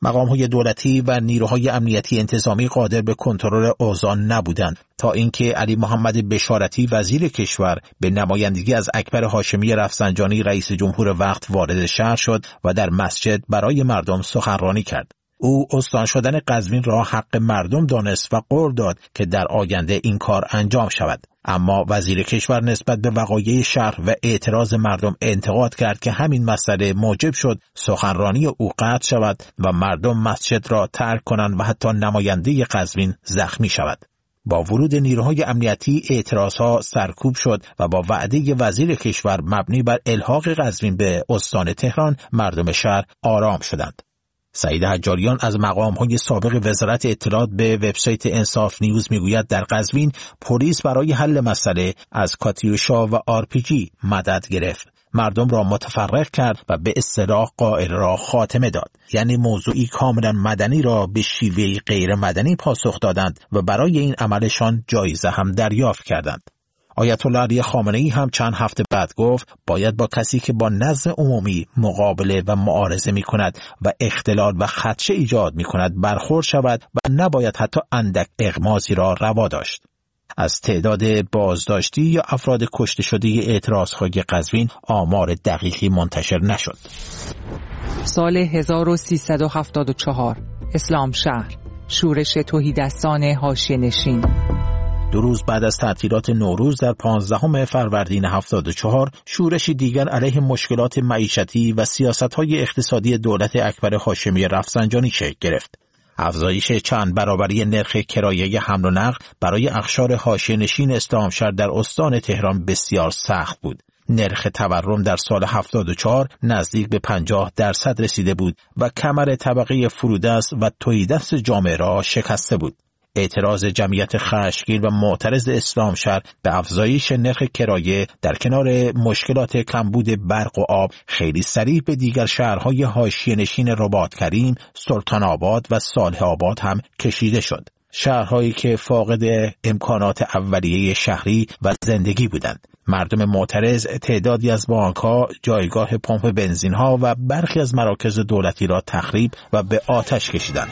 مقام‌های دولتی و نیروهای امنیتی انتظامی قادر به کنترل اوضاع نبودند تا اینکه علی محمد بشارتی وزیر کشور به نمایندگی از اکبر هاشمی رفسنجانی رئیس جمهور وقت وارد شهر شد و در مسجد برای مردم سخنرانی کرد. او استان شدن قزوین را حق مردم دانست و قول داد که در آینده این کار انجام شود. اما وزیر کشور نسبت به وقایع شهر و اعتراض مردم انتقاد کرد که همین مسئله موجب شد سخنرانی او قطع شود و مردم مسجد را ترک کنند و حتی نماینده قزوین زخمی شود. با ورود نیروهای امنیتی اعتراضها سرکوب شد و با وعده وزیر کشور مبنی بر الحاق قزوین به استان تهران مردم شهر آرام شدند. سعید حجاریان از مقام‌های سابق وزارت اطلاعات به وبسایت انصاف نیوز میگوید در قزوین پلیس برای حل مسئله از کاتیوشا و آر پی جی مدد گرفت. مردم را متفرق کرد و به اصطلاح قائله را خاتمه داد. یعنی موضوعی کاملا مدنی را به شیوهی غیر مدنی پاسخ دادند و برای این عملشان جایزه هم دریافت کردند. آیت الله علی خامنه‌ای هم چند هفته بعد گفت باید با کسی که با نظم عمومی مقابله و معارضه می کند و اختلال و خدشه ایجاد می کند برخورد شود و نباید حتی اندک اغماضی را روا داشت. از تعداد بازداشتی یا افراد کشته شده اعتراضهای قزوین آمار دقیقی منتشر نشد. سال هزار و سیصد و هفتاد و چهار اسلام شهر، شورش تهیدستان حاشیه‌نشین. دو روز بعد از تعطیلات نوروز در پانزدهم فروردین هفتاد و چهار شورشی دیگر علیه مشکلات معیشتی و سیاست‌های اقتصادی دولت اکبر هاشمی رفسنجانی شکل گرفت. افزایش چند برابری نرخ کرایه حمل و نقل برای اقشار حاشیه‌نشین اسلامشهر در استان تهران بسیار سخت بود. نرخ تورم در سال هفتاد و چهار نزدیک به پنجاه درصد رسیده بود و کمر طبقه فرودست و تهیدست جامعه را شکسته بود. اعتراض جمعیت خشمگین و معترض اسلامشهر به افزایش نرخ کرایه در کنار مشکلات کمبود برق و آب خیلی سریع به دیگر شهرهای حاشیه‌نشین رباط‌کریم، سلطان آباد و صالح آباد هم کشیده شد. شهرهایی که فاقد امکانات اولیه شهری و زندگی بودند. مردم معترض تعدادی از بانک‌ها، جایگاه پمپ بنزین‌ها و برخی از مراکز دولتی را تخریب و به آتش کشیدند.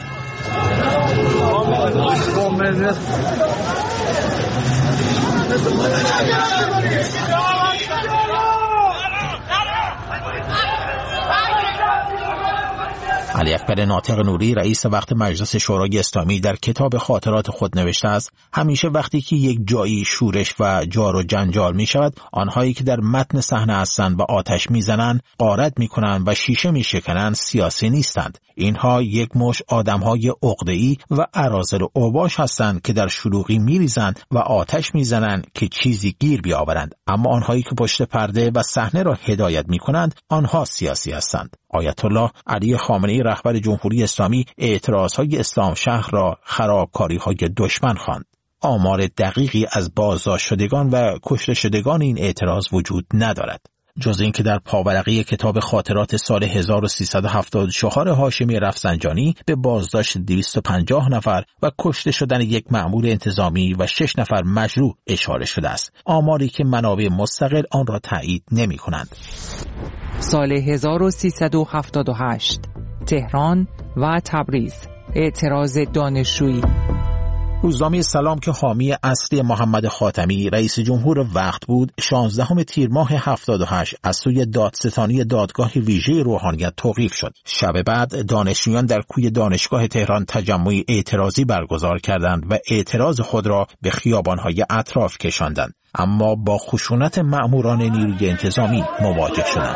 علی اکبر ناطق نوری رئیس وقت مجلس شورای اسلامی در کتاب خاطرات خود نوشته است همیشه وقتی که یک جایی شورش و جار و جنجال می شود آنهایی که در متن صحنه هستند و آتش می زنند، غارت می کنند و شیشه می شکنند سیاسی نیستند. اینها یک مش آدمهای عقده‌ای و اراذل و اوباش هستند که در شلوغی می ریزند و آتش می زنند که چیزی گیر بیاورند. اما آنهایی که پشت پرده و صحنه را هدایت می کنند آنها سیاسی هستند. آیت الله علی خامنه‌ای رهبر جمهوری اسلامی اعتراضهای اسلام شهر را خرابکاری‌های دشمن خواند. آمار دقیقی از بازداشت شدگان و کشته شدگان این اعتراض وجود ندارد. جز این که در پاورقی کتاب خاطرات سال هزار و سیصد و هفتاد و چهار هاشمی رفسنجانی به بازداشت دویست و پنجاه نفر و کشته شدن یک مأمور انتظامی و شش نفر مجروح اشاره شده است. آماری که منابع مستقل آن را تایید نمی کنند. سال هزار و سیصد و هفتاد و هشت تهران و تبریز، اعتراض دانشجویی. روزنامه سلام که حامی اصلی محمد خاتمی رئیس جمهور وقت بود، شانزدهم تیر ماه هفتاد و هشت از سوی دادستانی دادگاه ویژه روحانیت توقیف شد. شب بعد دانشجویان در کوی دانشگاه تهران تجمع اعتراضی برگزار کردند و اعتراض خود را به خیابان‌های اطراف کشاندند، اما با خشونت مأموران نیروی انتظامی مواجه شدند.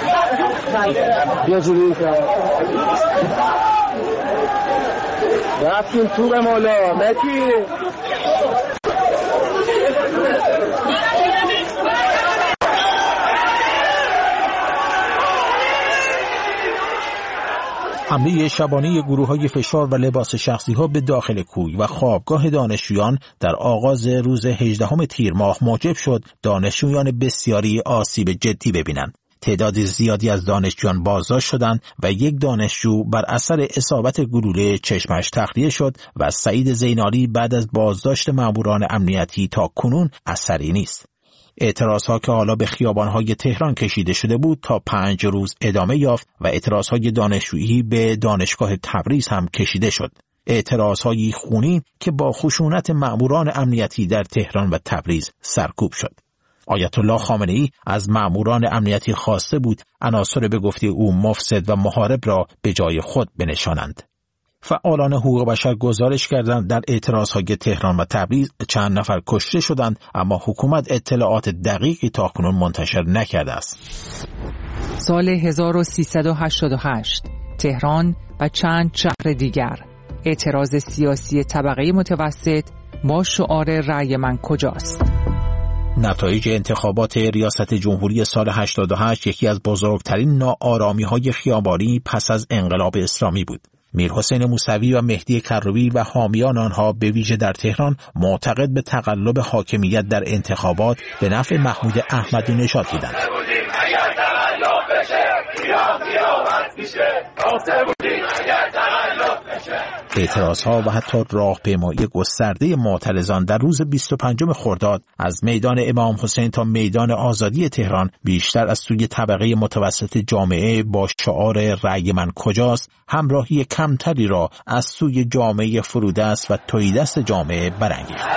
رفتیم تو به مولا مکی حمله شبانه گروه‌های فشار و لباس شخصی‌ها به داخل کوی و خوابگاه دانشجویان در آغاز روز هجدهم تیر ماه موجب شد دانشجویان بسیاری آسیب جدی ببینند. تعداد زیادی از دانشجویان بازداشت شدند و یک دانشجو بر اثر اصابت گلوله چشمش تخلیه شد و سعید زینالی بعد از بازداشت ماموران امنیتی تا کنون اثری نیست. اعتراضها که حالا به خیابان‌های تهران کشیده شده بود تا پنج روز ادامه یافت و اعتراضهای دانشجویی به دانشگاه تبریز هم کشیده شد. اعتراضهای خونین که با خشونت مأموران امنیتی در تهران و تبریز سرکوب شد. آیت الله خامنه‌ای از مأموران امنیتی خواسته بود عناصر به گفته او مفسد و محارب را به جای خود بنشانند. فعالان حقوق بشر گزارش کردند در اعتراضهای تهران و تبریز چند نفر کشته شدند، اما حکومت اطلاعات دقیقی تاکنون منتشر نکرده است. سال هزار و سیصد و هشتاد و هشت تهران و چند شهر دیگر اعتراض سیاسی طبقه متوسط با شعار رأی من کجاست. نتایج انتخابات ریاست جمهوری سال هشتاد و هشت یکی از بزرگترین ناآرامی‌های خیابانی پس از انقلاب اسلامی بود. میرحسین موسوی و مهدی کروبی و حامیان آنها به ویژه در تهران معتقد به تقلب حاکمیت در انتخابات به نفع محمود احمدی نژاد دیدند. اعتراضها و حتی راهپیمایی گسترده معترضان در روز بیست و پنجم خرداد از میدان امام حسین تا میدان آزادی تهران بیشتر از سوی طبقه متوسط جامعه با شعار رأی من کجاست همراهی کمتری را از سوی جامعه فرودست و تهیدست جامعه برانگیخت.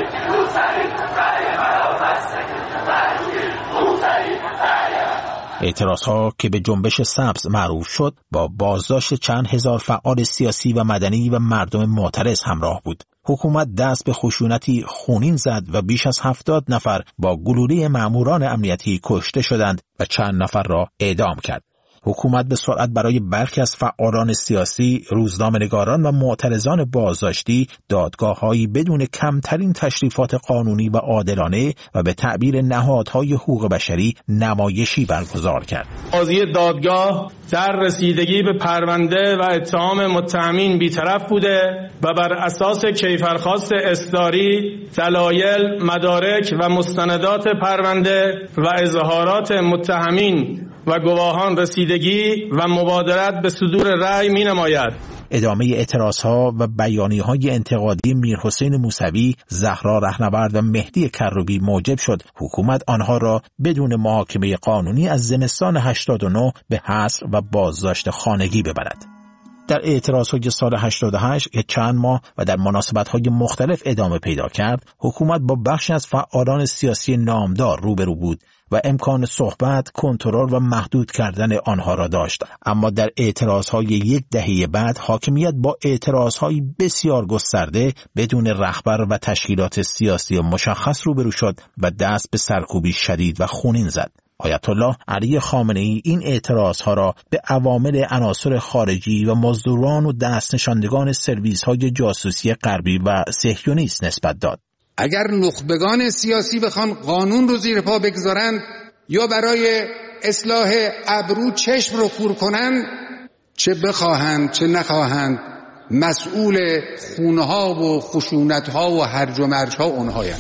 اعتراضها که به جنبش سبز معروف شد با بازداشت چند هزار فعال سیاسی و مدنی و مردم معترض همراه بود. حکومت دست به خشونتی خونین زد و بیش از هفتاد نفر با گلوله مأموران امنیتی کشته شدند و چند نفر را اعدام کرد. حکومت به سرعت برای برخی از فعالان سیاسی، روزنامه‌نگاران و معترضان بازداشتی دادگاه‌هایی بدون کمترین تشریفات قانونی و عادلانه و به تعبیر نهادهای حقوق بشری نمایشی برگزار کرد. قاضی دادگاه در رسیدگی به پرونده و اتهام متهمین بی‌طرف بوده و بر اساس کیفرخواست اصداری، دلایل، مدارک و مستندات پرونده و اظهارات متهمین و گواهان رسیدگی و مبادرت به صدور رأی می نماید. ادامه اعتراضها و بیانیه‌های انتقادی میرحسین موسوی، زهرا رهنورد و مهدی کروبی موجب شد حکومت آنها را بدون محاکمه قانونی از زمستان هشتاد و نه به حصر و بازداشت خانگی ببرد. در اعتراضهای سال هشتاد و هشت که چند ماه و در مناسبت‌های مختلف ادامه پیدا کرد، حکومت با بخشی از فعالان سیاسی نامدار روبرو بود و امکان صحبت، کنترل و محدود کردن آنها را داشت. اما در اعتراضهای یک دهه بعد حاکمیت با اعتراضهای بسیار گسترده بدون رهبر و تشکیلات سیاسی مشخص روبرو شد و دست به سرکوبی شدید و خونین زد. آیت الله علی خامنه‌ای این اعتراضها را به عوامل عناصر خارجی و مزدوران و دست نشاندگان سرویس‌های جاسوسی غربی و صهیونیست نسبت داد. اگر نخبگان سیاسی بخوان قانون رو زیر پا بگذارند یا برای اصلاح ابرو چشم رو کور کنند، چه بخواهند چه نخواهند مسئول خونها و خشونتها و هرج و مرجها اونهایند.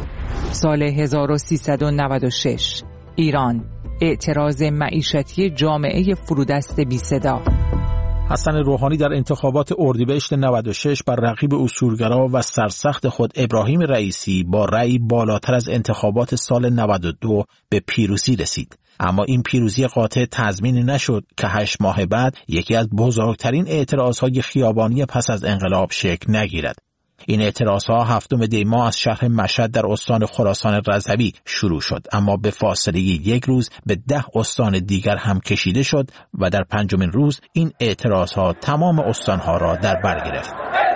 سال هزار و سیصد و نود و شش ایران، اعتراض معیشتی جامعه فرودست بی صدا. حسن روحانی در انتخابات اردیبهشت نود و شش بر رقیب اصولگرا و سرسخت خود ابراهیم رئیسی با رأی بالاتر از انتخابات سال نود و دو به پیروزی رسید. اما این پیروزی قاطع تضمین نشد که هشت ماه بعد یکی از بزرگترین اعتراضهای خیابانی پس از انقلاب شکل نگیرد. این اعتراضها هفتم دی ماه از شهر مشهد در استان خراسان رضوی شروع شد، اما به فاصله یک روز به ده استان دیگر هم کشیده شد و در پنجمین روز این اعتراضها تمام استانها را در بر گرفت.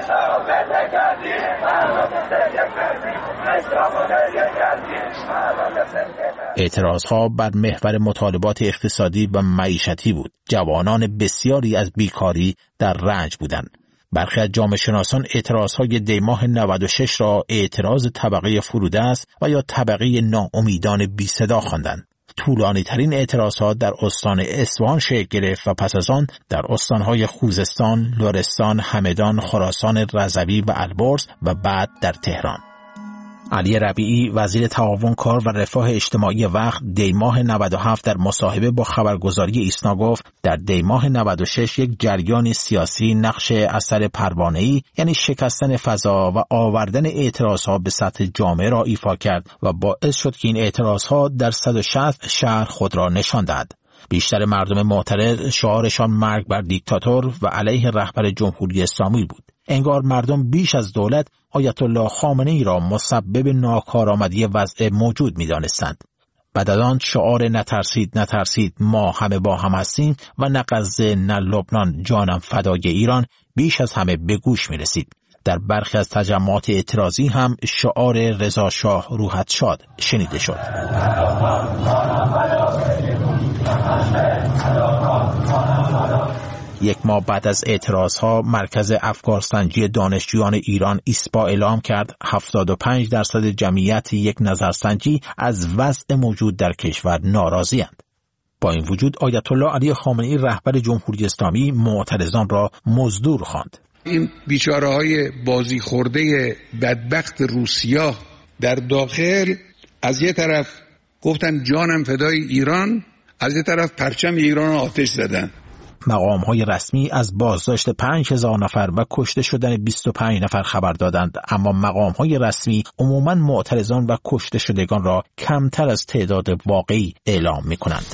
اعتراضها بر محور مطالبات اقتصادی و معیشتی بود. جوانان بسیاری از بیکاری در رنج بودند. برخی از جامعه شناسان اعتراضهای دی ماه نود و شش را اعتراض طبقه فرودست و یا طبقه ناامیدان بی صدا خواندند. طولانی ترین اعتراضات در استان اصفهان شکل گرفت و پس از آن در استانهای خوزستان، لرستان، همدان، خراسان رضوی و البرز و بعد در تهران. علی ربیعی وزیر تعاون کار و رفاه اجتماعی وقت دی ماه نود و هفت در مصاحبه با خبرگزاری ایسنا گفت در دی ماه نود و شش یک جریان سیاسی نقش اثر پروانه‌ای یعنی شکستن فضا و آوردن اعتراضها به سطح جامعه را ایفا کرد و باعث شد که این اعتراضها در صد و شصت شهر خود را نشان دهد. بیشتر مردم معترض شعارشان مرگ بر دیکتاتور و علیه رهبر جمهوری اسلامی بود. انگار مردم بیش از دولت آیت الله خامنه‌ای را مسبب ناکارآمدی وضع موجود می‌دانستند. بعد از آن شعار نترسید نترسید ما همه با هم هستیم و نه غزه نه لبنان جانم فدای ایران بیش از همه به گوش می‌رسید. در برخی از تجمعات اعتراضی هم شعار رضا شاه روحت شاد شنیده شد. یک ماه بعد از اعتراضها مرکز افکارسنجی دانشجویان ایران ایسپا اعلام کرد هفتاد و پنج درصد جمعیت یک نظرسنجی از وضع موجود در کشور ناراضی‌اند. با این وجود آیت الله علی خامنه‌ای رهبر جمهوری اسلامی معترضان را مزدور خواند. این بیچاره های بازی خورده بدبخت روسیا در داخل از یه طرف گفتن جانم فدای ایران، از یه طرف پرچم ایران رو آتش زدن. مقام‌های رسمی از بازداشت پنج هزار نفر و کشته شدن بیست و پنج نفر خبر دادند، اما مقام‌های رسمی عموماً معترضان و کشته شدگان را کمتر از تعداد واقعی اعلام می‌کنند.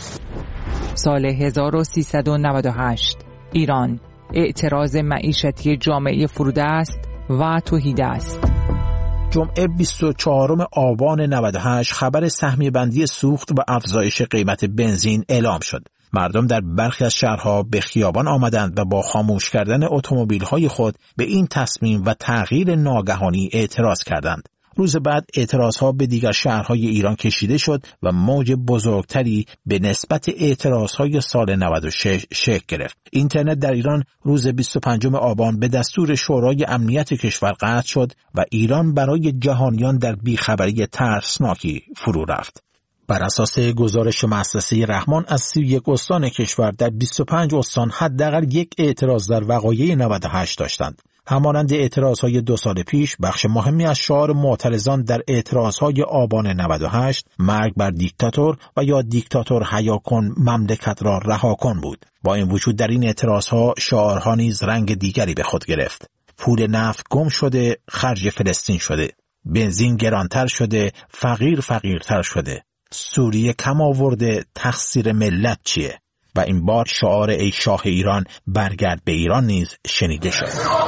سال هزار و سیصد و نود و هشت ایران اعتراض معیشتی جامعه فرودست و توحیدست. جمعه بیست و چهارم آبان نود و هشت خبر سهمیه بندی سوخت و افزایش قیمت بنزین اعلام شد. مردم در برخی از شهرها به خیابان آمدند و با خاموش کردن اتومبیل‌های خود به این تصمیم و تغییر ناگهانی اعتراض کردند. روز بعد اعتراضها به دیگر شهرهای ایران کشیده شد و موج بزرگتری به نسبت اعتراضهای سال نود و شش شکل گرفت. اینترنت در ایران روز بیست و پنجم آبان به دستور شورای امنیت کشور قطع شد و ایران برای جهانیان در بیخبری ترسناکی فرو رفت. بر اساس گزارش مؤسسه رحمان از سی و یک استان کشور در بیست و پنج استان حداقل یک اعتراض در وقایع نود و هشت داشتند. همانند اعتراضهای دو سال پیش، بخش مهمی از شعار معترضان در اعتراضهای آبان نود و هشت مرگ بر دیکتاتور و یا دیکتاتور حیا کن مملکت را رها کن بود. با این وجود در این اعتراضها شعارها نیز رنگ دیگری به خود گرفت. پول نفت گم شده، خرج فلسطین شده. بنزین گرانتر شده، فقیر فقیرتر شده. سوریه کم آورده، تقصیر ملت چیه؟ و این بار شعار ای شاه ایران برگرد به ایران نیز شنیده شد.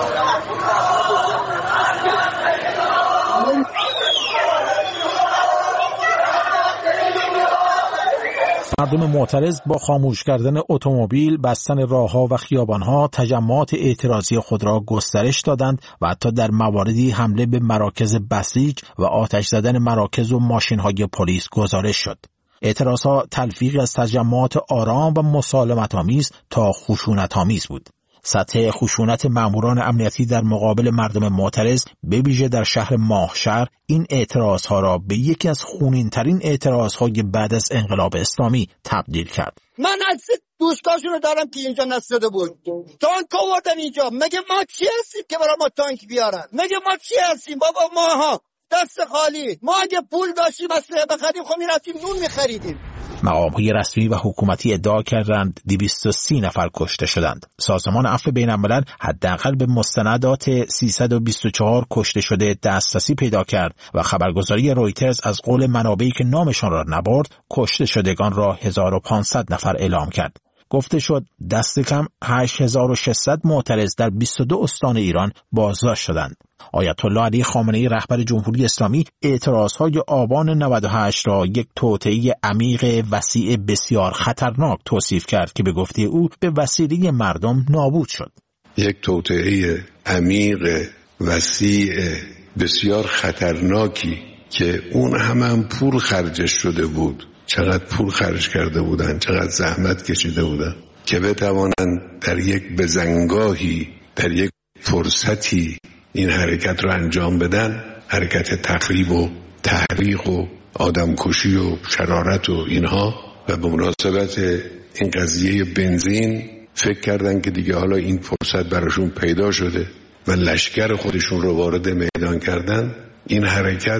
مردم معترض با خاموش کردن اتومبیل، بستن راه‌ها و خیابان‌ها تجمعات اعتراضی خود را گسترش دادند و حتی در مواردی حمله به مراکز بسیج و آتش زدن مراکز و ماشین‌های پلیس گزارش شد. اعتراضها تلفیقی از تجمعات آرام و مسالمت‌آمیز تا خشونت‌آمیز بود. سطح خشونت ماموران امنیتی در مقابل مردم معترض به ویژه در شهر ماهشهر این اعتراضها را به یکی از خونین‌ترین اعتراضهای بعد از انقلاب اسلامی تبدیل کرد. من از دوستاشون رو دارم که اینجا نستده بود. تانک آوردن اینجا. مگه ما چی هستیم که برای ما تانک بیارن؟ مگه ما چی هستیم بابا؟ ماها دست خالی. ما اگه پول داشتیم اسلحه بخریم خب میرفتیم نون میخریدیم. مقام‌های رسمی و حکومتی ادعا کردند دویست و سی نفر کشته شدند. سازمان عفو بین‌الملل حداقل به مستندات سیصد و بیست و چهار کشته شده دسترسی پیدا کرد و خبرگزاری رویترز از قول منابعی که نامشان را نبرد کشته شدگان را هزار و پانصد نفر اعلام کرد. گفته شد دست کم هشت هزار و ششصد معترض در بیست و دو استان ایران بازداشت شدند. آیت الله علی خامنه‌ای رهبر جمهوری اسلامی اعتراضهای آبان نود و هشت را یک توطئه عمیق وسیع بسیار خطرناک توصیف کرد که به گفته او به وسیله مردم نابود شد. یک توطئه عمیق وسیع بسیار خطرناکی که اون هم, هم پول خرجش شده بود. چقدر پول خرج کرده بودن، چقدر زحمت کشیده بودن که بتوانند در یک بزنگاهی، در یک فرصتی این حرکت رو انجام بدن. حرکت تخریب و تحریق و آدمکشی و شرارت و اینها. و به مناسبت این قضیه بنزین فکر کردن که دیگه حالا این فرصت براشون پیدا شده و لشکر خودشون رو وارد میدان کردن. این حرکت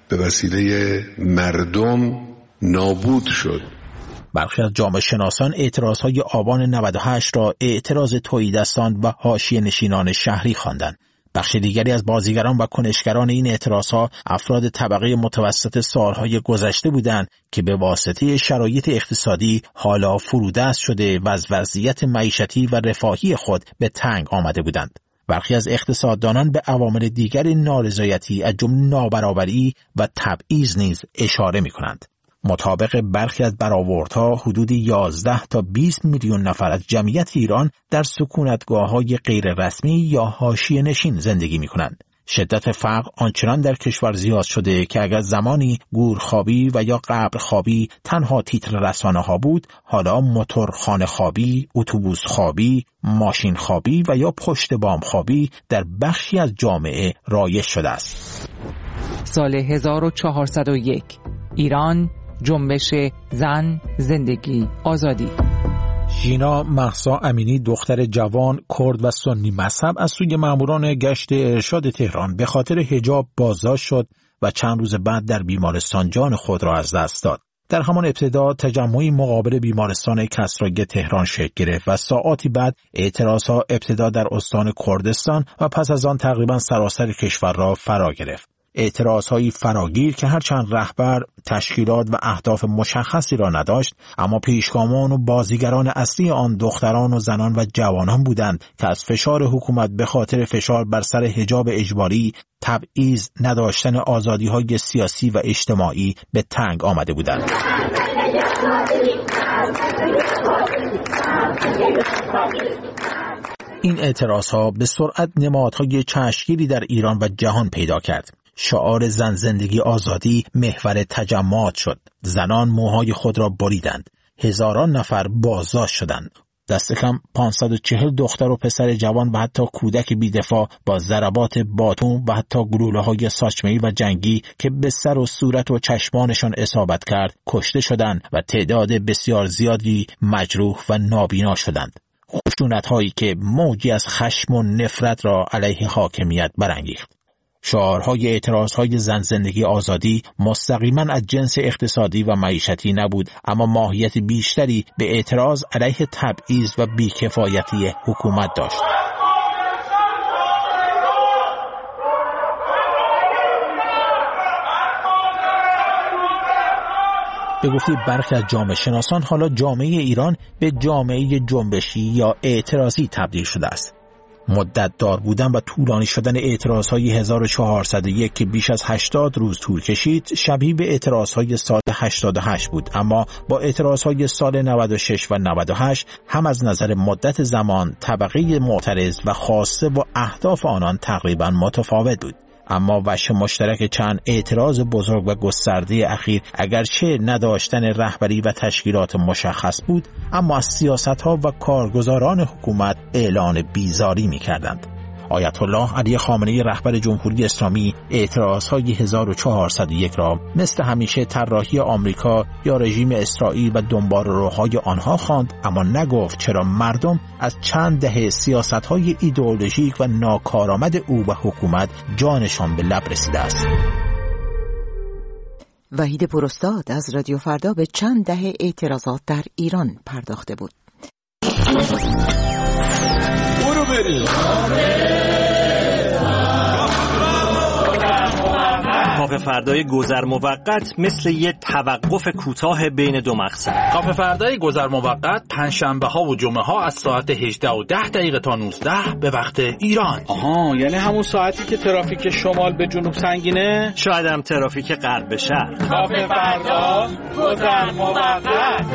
به وسیله مردم نابود شد. برخی از جامعه شناسان اعتراضهای آبان نود و هشت را اعتراض تهیدستان و حاشیه نشینان شهری خواندند. بخش دیگری از بازیگران و کنشگران این اعتراضها افراد طبقه متوسط سالهای گذشته بودند که به واسطه شرایط اقتصادی حالا فرودست شده و از وضعیت معیشتی و رفاهی خود به تنگ آمده بودند. برخی از اقتصاددانان به عوامل دیگر نارضایتی از جمله نابرابری و تبعیض نیز اشاره می‌کنند. مطابق برخی از برآوردها حدود یازده تا بیست میلیون نفر از جمعیت ایران در سکونتگاه‌های غیر رسمی یا حاشیه نشین زندگی می‌کنند. شدت فقر آنچنان در کشور زیاد شده که اگر زمانی گورخوابی و یا قبرخوابی تنها تیتر رسانه‌ها بود، حالا موتورخانه خوابی، اتوبوس خوابی، ماشین خوابی و یا پشت بام خوابی در بخشی از جامعه رایج شده است. سال هزار و چهارصد و یک ایران، جنبش زن، زندگی، آزادی. ژینا مهسا امینی دختر جوان کرد و سنی مذهب از سوی ماموران گشت ارشاد تهران به خاطر حجاب بازداشت شد و چند روز بعد در بیمارستان جان خود را از دست داد. در همان ابتدا تجمعی مقابل بیمارستان کسرایی تهران شکل گرفت و ساعاتی بعد اعتراضها ابتدا در استان کردستان و پس از آن تقریبا سراسر کشور را فرا گرفت. اعتراضهایی فراگیر که هرچند رهبر، تشکیلات و اهداف مشخصی را نداشت، اما پیشگامان و بازیگران اصلی آن دختران و زنان و جوانان بودند که از فشار حکومت به خاطر فشار بر سر حجاب اجباری، تبعیض، نداشتن آزادی‌های سیاسی و اجتماعی به تنگ آمده بودند. این اعتراضها به سرعت نمادهای چشمگیری در ایران و جهان پیدا کرد. شعار زن زندگی آزادی محور تجمعات شد. زنان موهای خود را بریدند. هزاران نفر بازداشت شدند. دست کم پانصد و چهل دختر و پسر جوان و حتی کودک بی‌دفاع با ضربات باتون و حتی گلوله‌های ساچمه‌ای و جنگی که به سر و صورت و چشمانشان اصابت کرد کشته شدند و تعداد بسیار زیادی مجروح و نابینا شدند. خشونت‌هایی که موجی از خشم و نفرت را علیه حاکمیت برانگیخت. شعارهای اعتراضهای زن زندگی آزادی مستقیما از جنس اقتصادی و معیشتی نبود، اما ماهیت بیشتری به اعتراض علیه تبعیض و بیکفایتی حکومت داشت. به گفته برخی از جامعه شناسان حالا جامعه ایران به جامعه جنبشی یا اعتراضی تبدیل شده است. مدت دار بودن و طولانی شدن اعتراضهای هزار و چهارصد و یک که بیش از هشتاد روز طول کشید شبیه به اعتراضهای سال هشتاد و هشت بود، اما با اعتراضهای سال نود و شش و نود و هشت هم از نظر مدت زمان، طبقه معترض و خواسته و اهداف آنان تقریبا متفاوت بود. اما وجه مشترک چند اعتراض بزرگ و گسترده اخیر اگرچه نداشتن رهبری و تشکیلات مشخص بود، اما از سیاست‌ها و کارگزاران حکومت اعلان بیزاری می‌کردند. آیت الله علی خامنه‌ای رهبر جمهوری اسلامی اعتراضهای هزار و چهارصد و یک را مثل همیشه طراحی آمریکا یا رژیم اسرائیل و دنباله‌روهای آنها خواند، اما نگفت چرا مردم از چند دهه سیاست‌های ایدئولوژیک و ناکارآمد او و حکومت جانشان به لب رسیده است. وحید پوراستاد از رادیو فردا به چند دهه اعتراضات در ایران پرداخته بود. برو بریم. کافه فردای گذر موقت مثل یه توقف کوتاه بین دو مقصد. کافه فردای گذر موقت پنجشنبه ها و جمعه ها از ساعت هجده و ده دقیقه تا نوزده به وقت ایران. آها، یعنی همون ساعتی که ترافیک شمال به جنوب سنگینه؟ شاید هم ترافیک غرب به شرق. کافه فردا گذر موقت.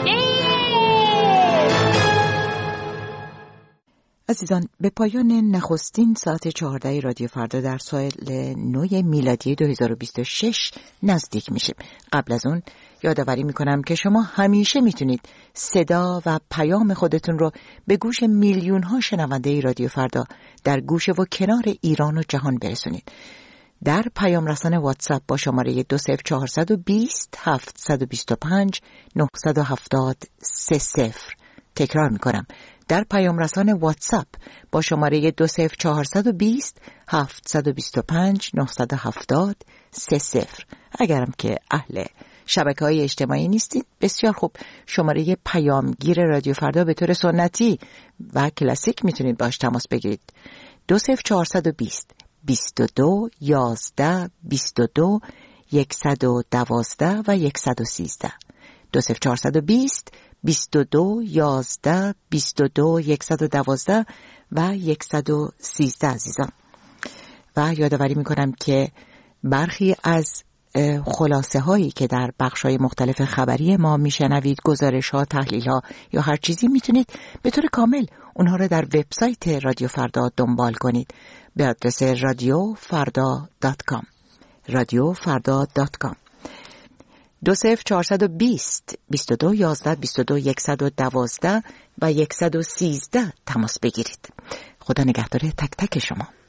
عزیزان، به پایان نخستین ساعت چهارده رادیو فردا در سال نو میلادی دو هزار و بیست و شش نزدیک میشیم. قبل از اون یادآوری میکنم که شما همیشه میتونید صدا و پیام خودتون رو به گوش میلیون ها شنونده رادیو فردا در گوشه و کنار ایران و جهان برسونید. در پیام رسان واتساپ با شماره دو صفر چهارصد و بیست هفتصد و بیست و پنج نهصد و هفتاد سه صفر. تکرار میکنم در پیام رسان واتساپ با شماره دو صفر چهارصد و بیست هفتصد و بیست و پنج نهصد و هفتاد سه صفر. اگرم که اهل شبکه های اجتماعی نیستید، بسیار خوب، شماره پیامگیر رادیو فردا به طور سنتی و کلاسیک میتونید باش تماس بگیرید. دو صفر چهارصد و بیست بیست و دو یازده بیست و دو یکصد و دوازده و یکصد و سیزده. دو صفر چهارصد و بیست بیست و دو یازده بیست و دو یکصد و دوازده و یکصد و سیزده عزیزان. و یادآوری میکنم که برخی از خلاصه هایی که در بخش های مختلف خبری ما میشنوید، گزارش ها، تحلیل ها یا هر چیزی، میتونید به طور کامل اونها رو در وبسایت رادیو فردا دنبال کنید به آدرس رادیو فردا دات کام رادیو فردا دات کام. دو صفر چهارصد و بیست بیست و دو یازده بیست و دو یکصد و دوازده و یکصد و سیزده تماس بگیرید. خدا نگهدار تک تک شما.